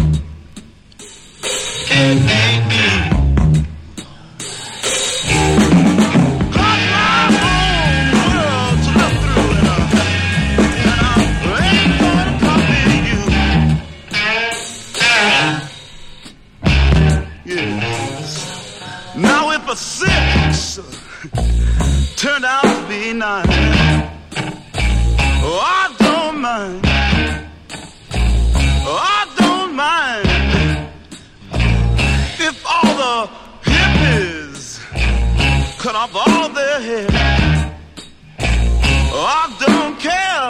It ain't me. Ain't gonna come in. stormy night. Oh, I don't mind. Oh, I don't mind if all the hippies cut off all their hair. Oh, I don't care.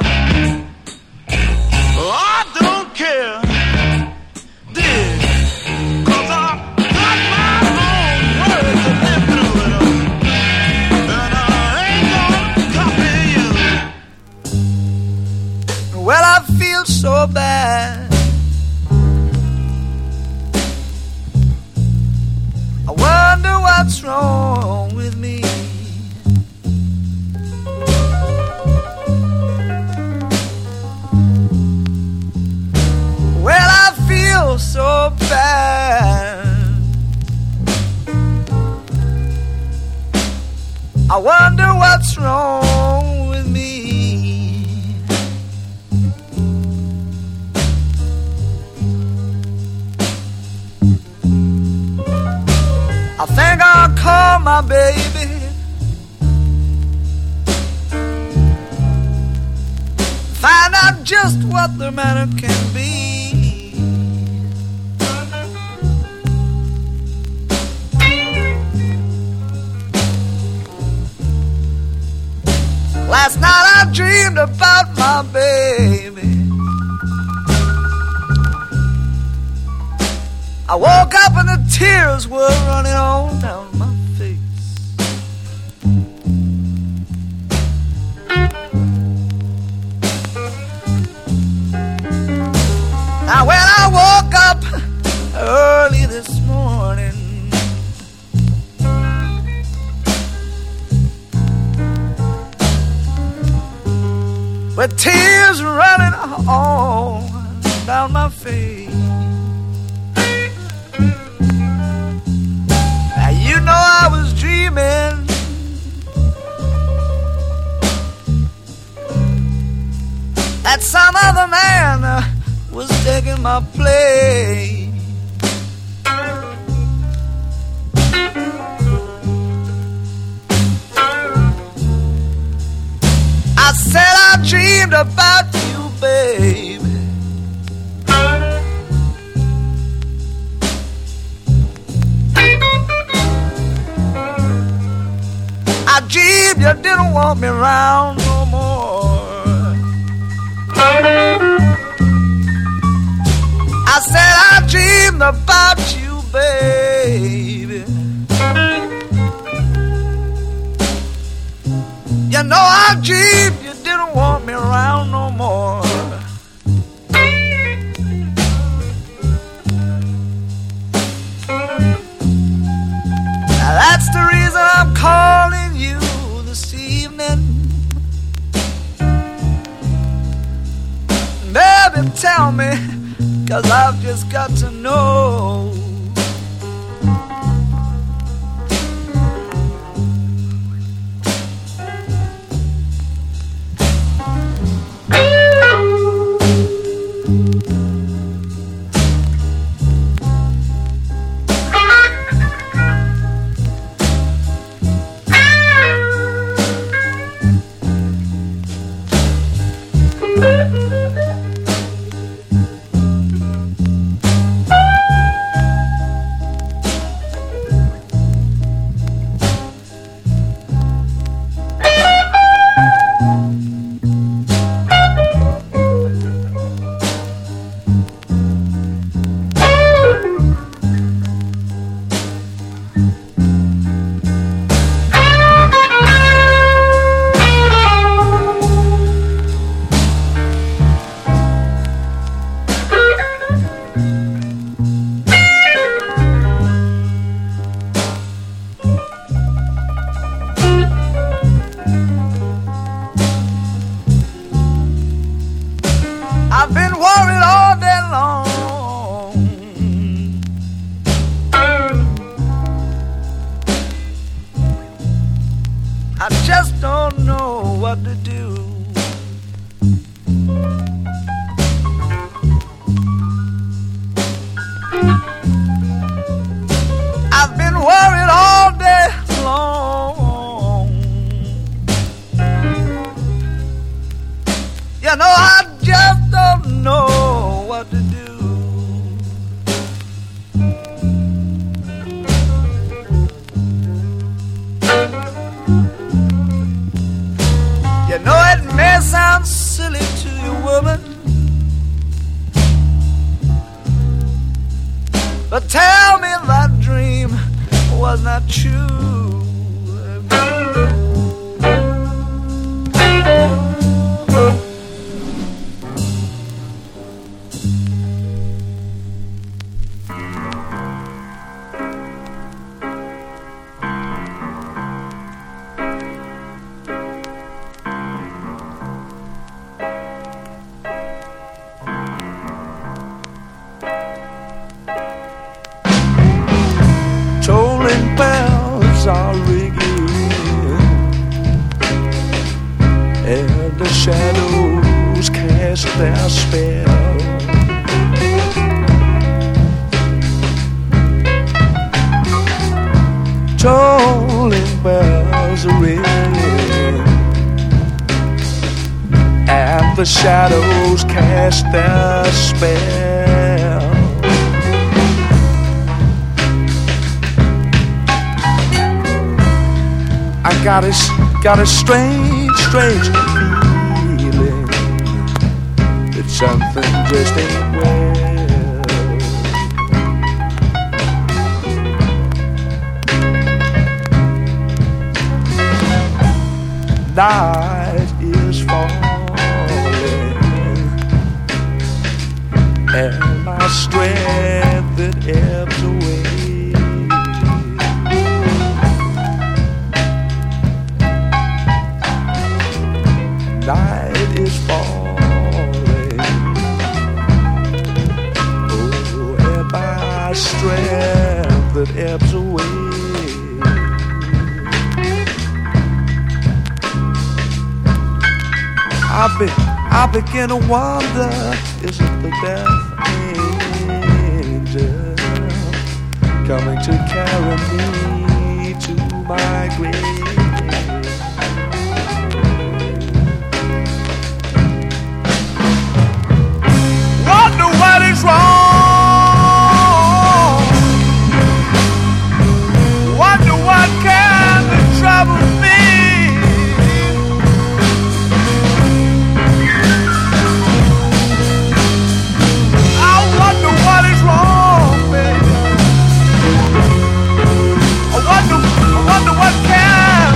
Oh, I don't care. Dig, 'cause I got my own words to live through it, and I ain't gonna copy you. Well, I feel so bad. I wonder what's wrong with me. Well, I feel so bad. I wonder what's wrong with me. I think I'll call my baby. Find out just what the matter can be. Last night I dreamed about my baby. I woke up and the tears were running all down my face. Now when I woke up early this morning, with tears running all down my face. Now you know I was dreaming that some other man was taking my place. I said I dreamed about you, baby. I dreamed you didn't want me around no more. I said I dreamed about you, baby. You know I dreamed you didn't want me around no more. Now that's the reason I'm calling you this evening. Baby, tell me, 'cause I've just got to know. I've been worried all day long. I just don't know what to do. I've been worried all day long. You know, I just don't know what to do. You know, it may sound silly to you, woman, but tell me that dream was not true. Tolling bells are ringing, and the shadows cast their spell. Tolling bells are ringing, and the shadows cast their spell. I got a strange feeling that something just ain't well. Night is falling, and my strength it ebbs away. Night is falling, oh, and my strength that ebbs away. I begin to wonder, is it the death angel coming to carry me to my grave? Wonder what is wrong. Wonder what can trouble me. I wonder what is wrong, baby. I wonder what can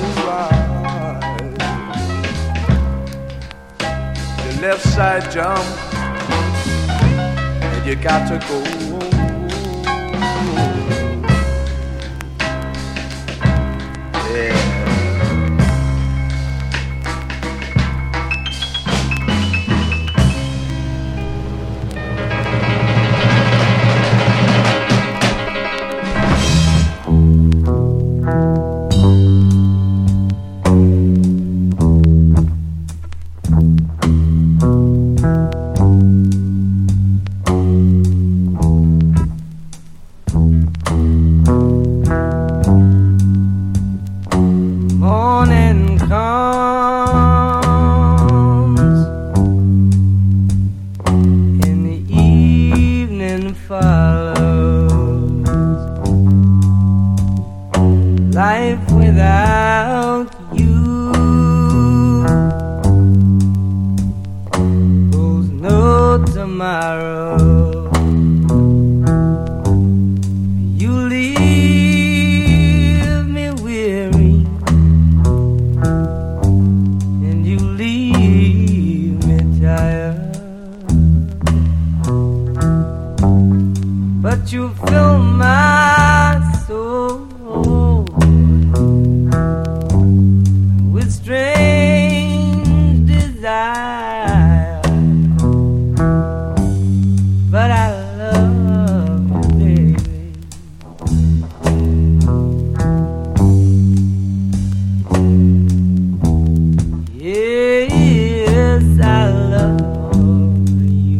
right. The left side jump, and you got to go. Yeah. Morning comes and the evening follows. Life without you holds no tomorrow. You leave me weary, and you leave me tired, but you fill my soul with strange desire. But I love you, baby. Yes, I love you.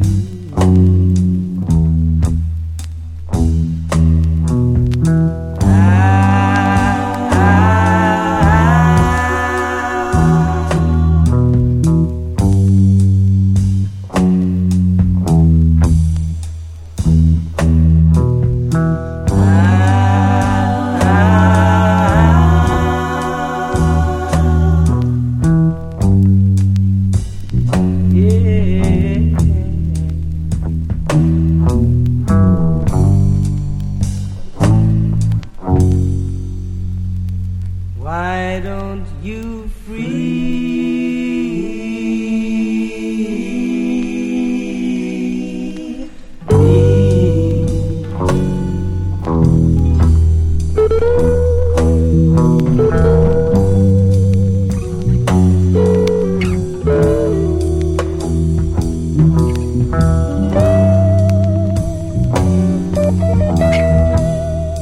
Why don't you free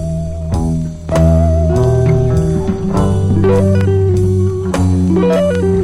me?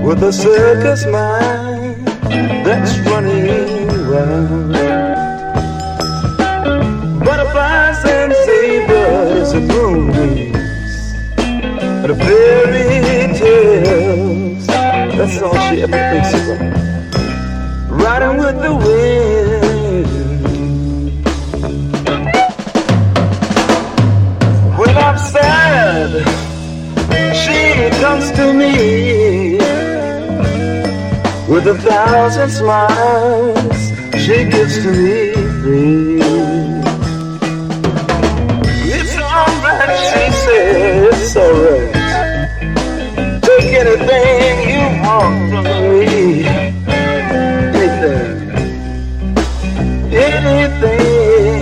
with a circus mind that's running around. Butterflies and zebras and moonbeams and fairy tales. That's all she ever thinks about. Riding with the wind. When I'm sad, she comes to me with 1,000 smiles she gives to me free. It's alright, she says, it's alright. Take anything you want from me. Anything.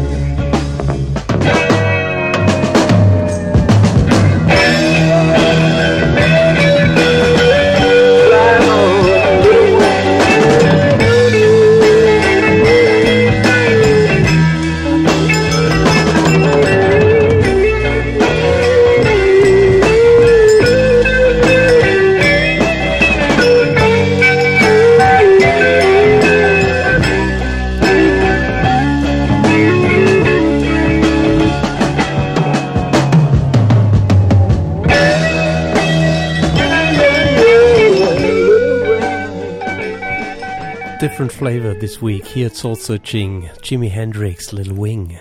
Different flavor this week. Here it's Soul Searching, Jimi Hendrix, Little Wing.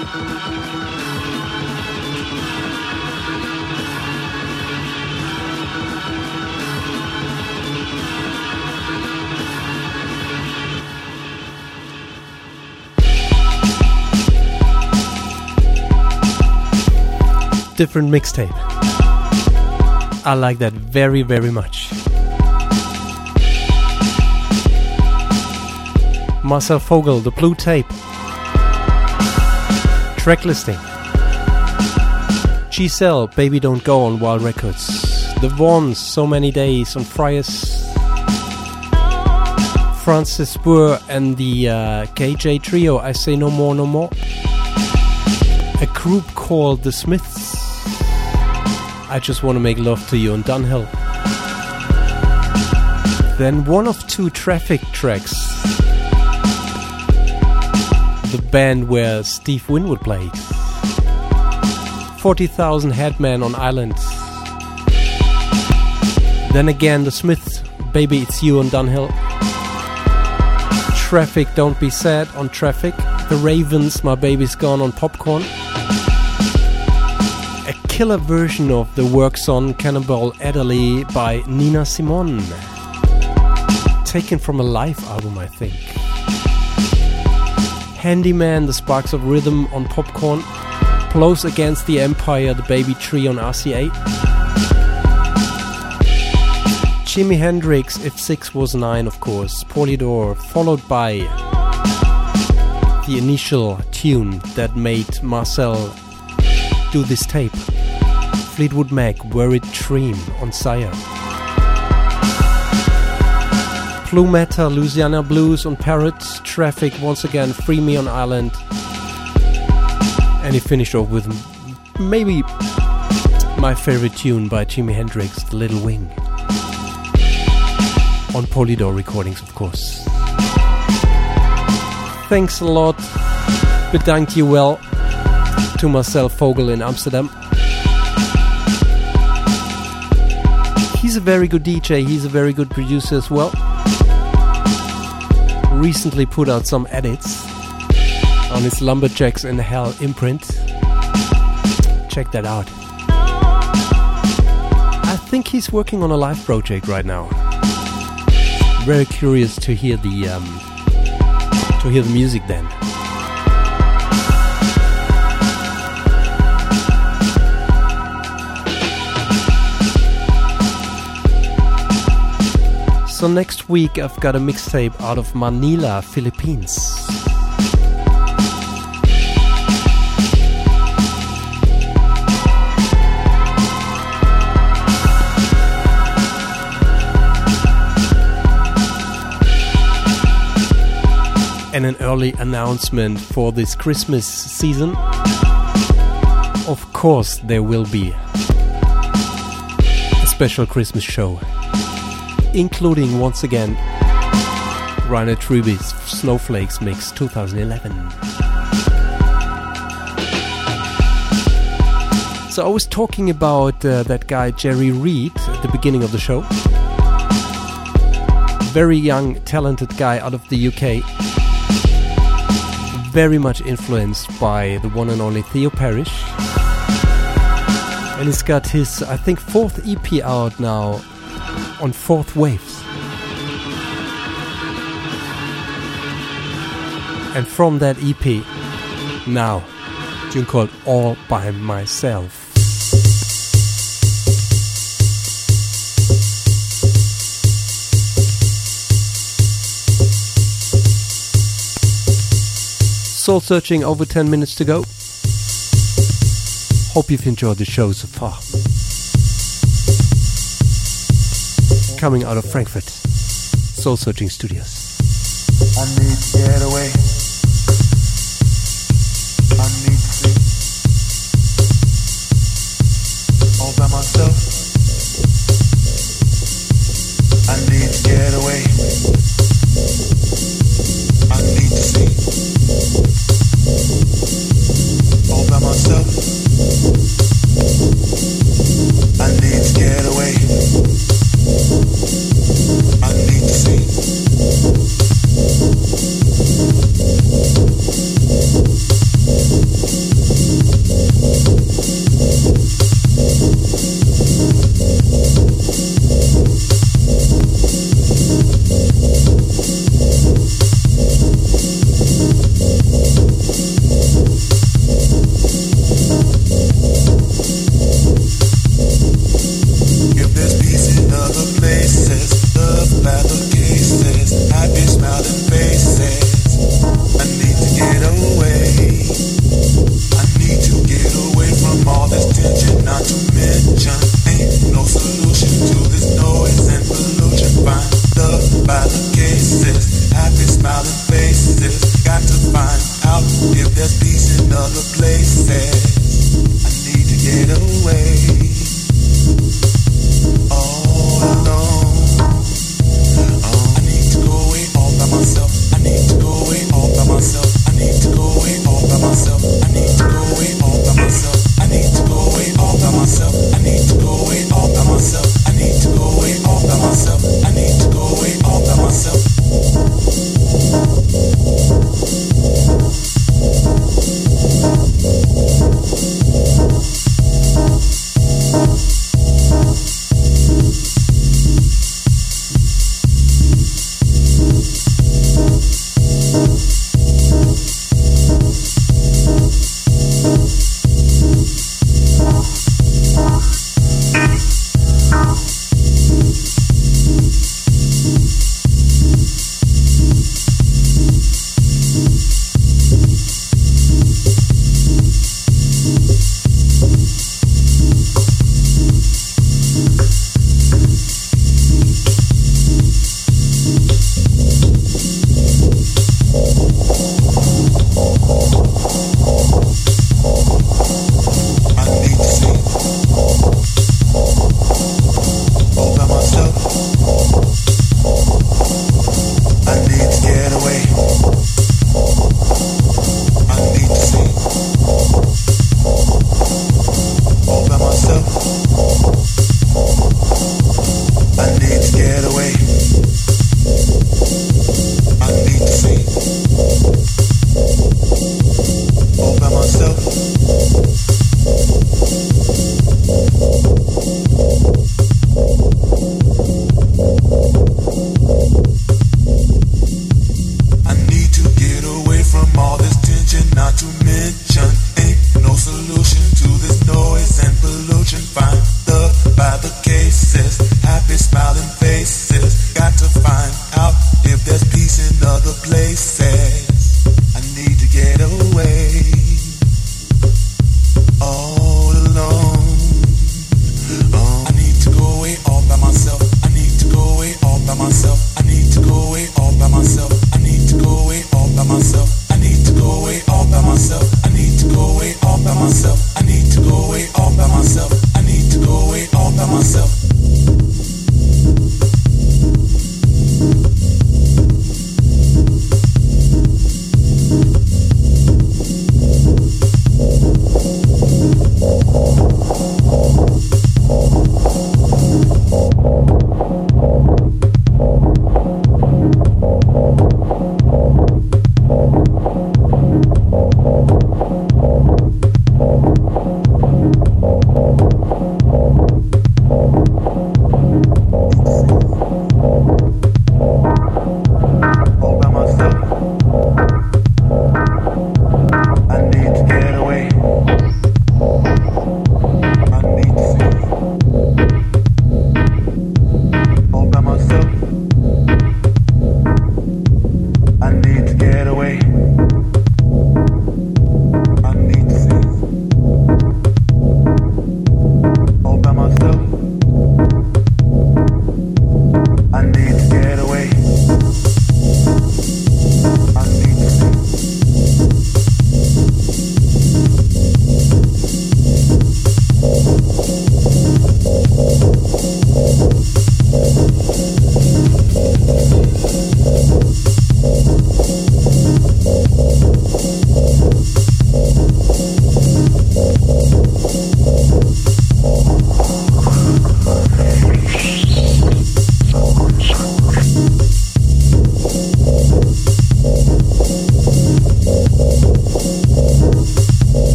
Different mixtape. I like that very, very much. Marcel Vogel, The Blue Tape. Track listing. Giselle, Baby Don't Go on Wild Records. The Vaughns, So Many Days on Friars. Francis Burr and the KJ Trio, I Say No More, No More. A group called The Smiths, I Just Want to Make Love to You on Dunhill. Then one of two Traffic tracks. The band where Steve Winwood played. 40,000 Headman on Island. Then again the Smiths, Baby It's You on Dunhill. Traffic, Don't Be Sad on Traffic. The Ravens, My Baby's Gone on Popcorn. A killer version of the works on Cannonball Adderley by Nina Simone. Taken from a live album, I think. Handyman, The Sparks of Rhythm on Popcorn. Close Against the Empire, The Baby Tree on RCA. Jimi Hendrix, If 6 Was 9, of course. Polydor, followed by the initial tune that made Marcel do this tape. Fleetwood Mac, Worried Dream on Sire. Blue Matter, Louisiana Blues on Parrot. Traffic, once again, Free Me on Island. And he finished off with maybe my favorite tune by Jimi Hendrix, The Little Wing. On Polydor recordings, of course. Thanks a lot. Bedankt you well to Marcel Vogel in Amsterdam. He's a very good DJ, he's a very good producer as well. Recently put out some edits on his Lumberjacks in Hell imprint. Check that out. I think he's working on a live project right now. Very curious to hear the music then. So next week I've got a mixtape out of Manila, Philippines. And an early announcement for this Christmas season. Of course there will be a special Christmas show including once again Rainer Trüby's Snowflakes Mix 2011. So I was talking about that guy Jerry Reed at the beginning of the show. Very young, talented guy out of the UK. Very much influenced by the one and only Theo Parrish. And he's got his, I think, 4th EP out now on Fourth Waves. And from that EP, now, a tune called All By Myself. Soul Searching, over 10 minutes to go. Hope you've enjoyed the show so far. Coming out of Frankfurt, Soul Searching Studios. I need to get away. I need to be all by myself. I need to get away. I need to see all by myself. I need to get away. I need to see. Find love by the cases, happy smiling faces.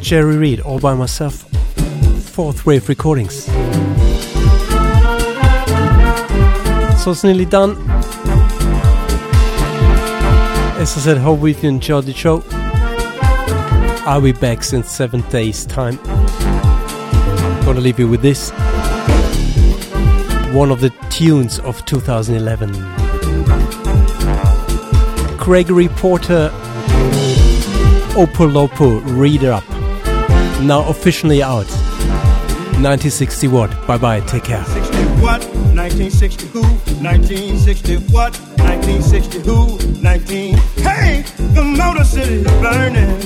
Jerry Reed, all by myself. Fourth Wave Recordings. So it's nearly done. As I said, hope you enjoyed the show. I'll be back in 7 days' time. Gonna leave you with this. One of the tunes of 2011. Gregory Porter, Opolopo, Read Up. Now officially out. 1960 what? Bye bye, take care. 60 what? 1960 who? 1960 what? 1960 who? 19. Hey, the Motor City is burning.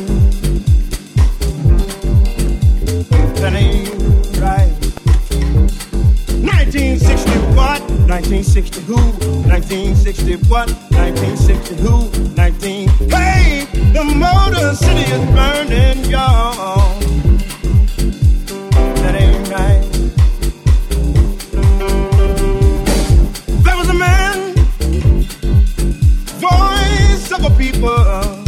That ain't right. 1960 what? 1960 who? 1960 what? 1960 who? 19. Hey, the Motor City is burning, y'all. That ain't right. There was a man, voice of a people,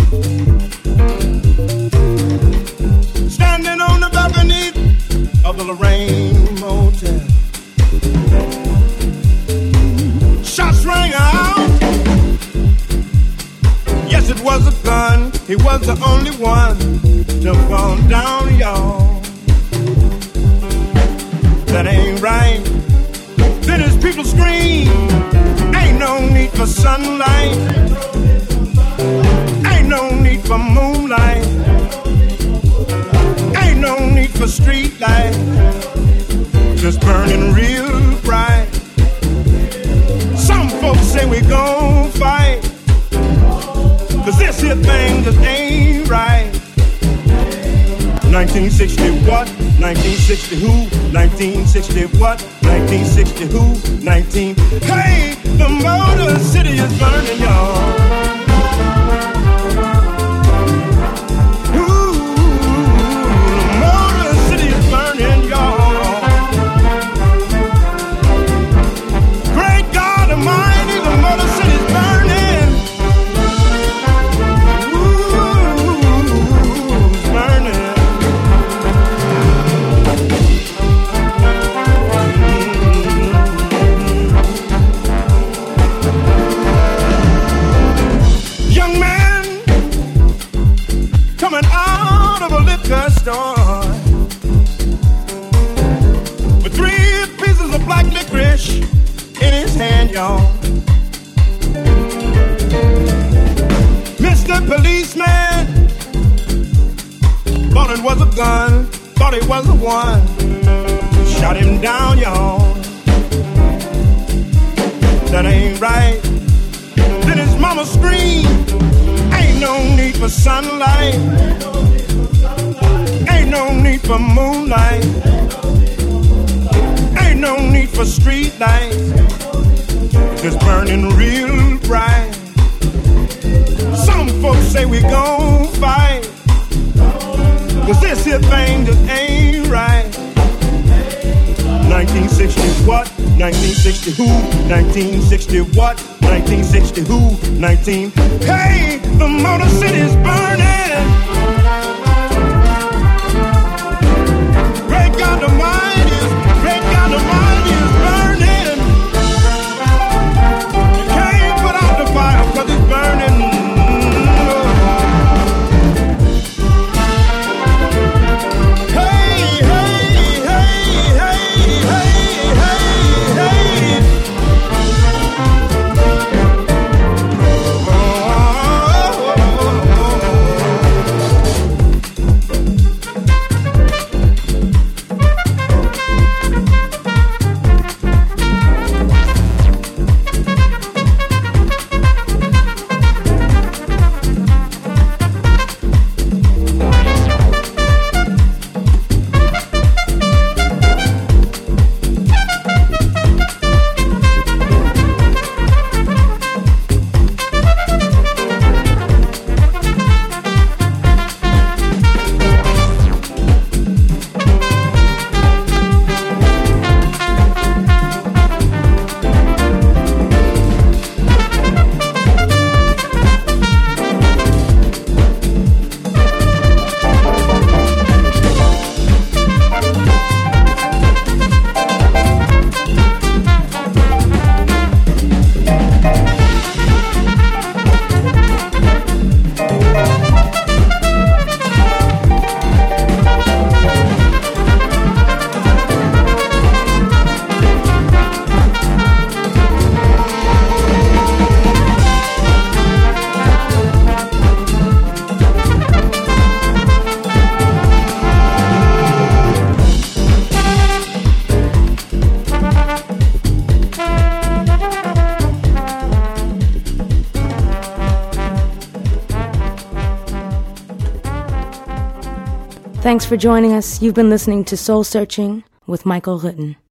standing on the balcony of the Lorraine Motel. Shots rang out. Yes, it was a gun. He was the only one to fall down, y'all. That ain't right. Then his people scream, ain't no need for sunlight, ain't no need for moonlight, ain't no need for street light, just burning real bright. Some folks say we gon' fight, 'cause this here thing just ain't right. 1960 what? 1960 who? 1960 what? 1960 who? 19. Hey, the Motor City is burning, y'all. Ooh, the Motor City is burning, y'all. Great God Almighty, the Motor City is burning. Ooh, it's burning. Store with 3 pieces of black licorice in his hand, y'all. Mr. Policeman thought it was a gun, thought it was the one, shot him down, y'all. That ain't right. Then his mama screamed, ain't no need for sunlight, ain't no need for moonlight, ain't no need for street lights, just burning real bright. Some folks say we gon' fight, 'cause this here thing just ain't right. 1960 what? 1960 who? 1960 what? 1960 who? 19. Hey, the Motor City is burning. Great God Almighty is burning. You can't put out the fire 'cause it's burning. Hey, hey, hey, hey, hey, hey, hey. Oh, oh, oh, oh, oh. Thanks for joining us. You've been listening to Soul Searching with Michael Rutten.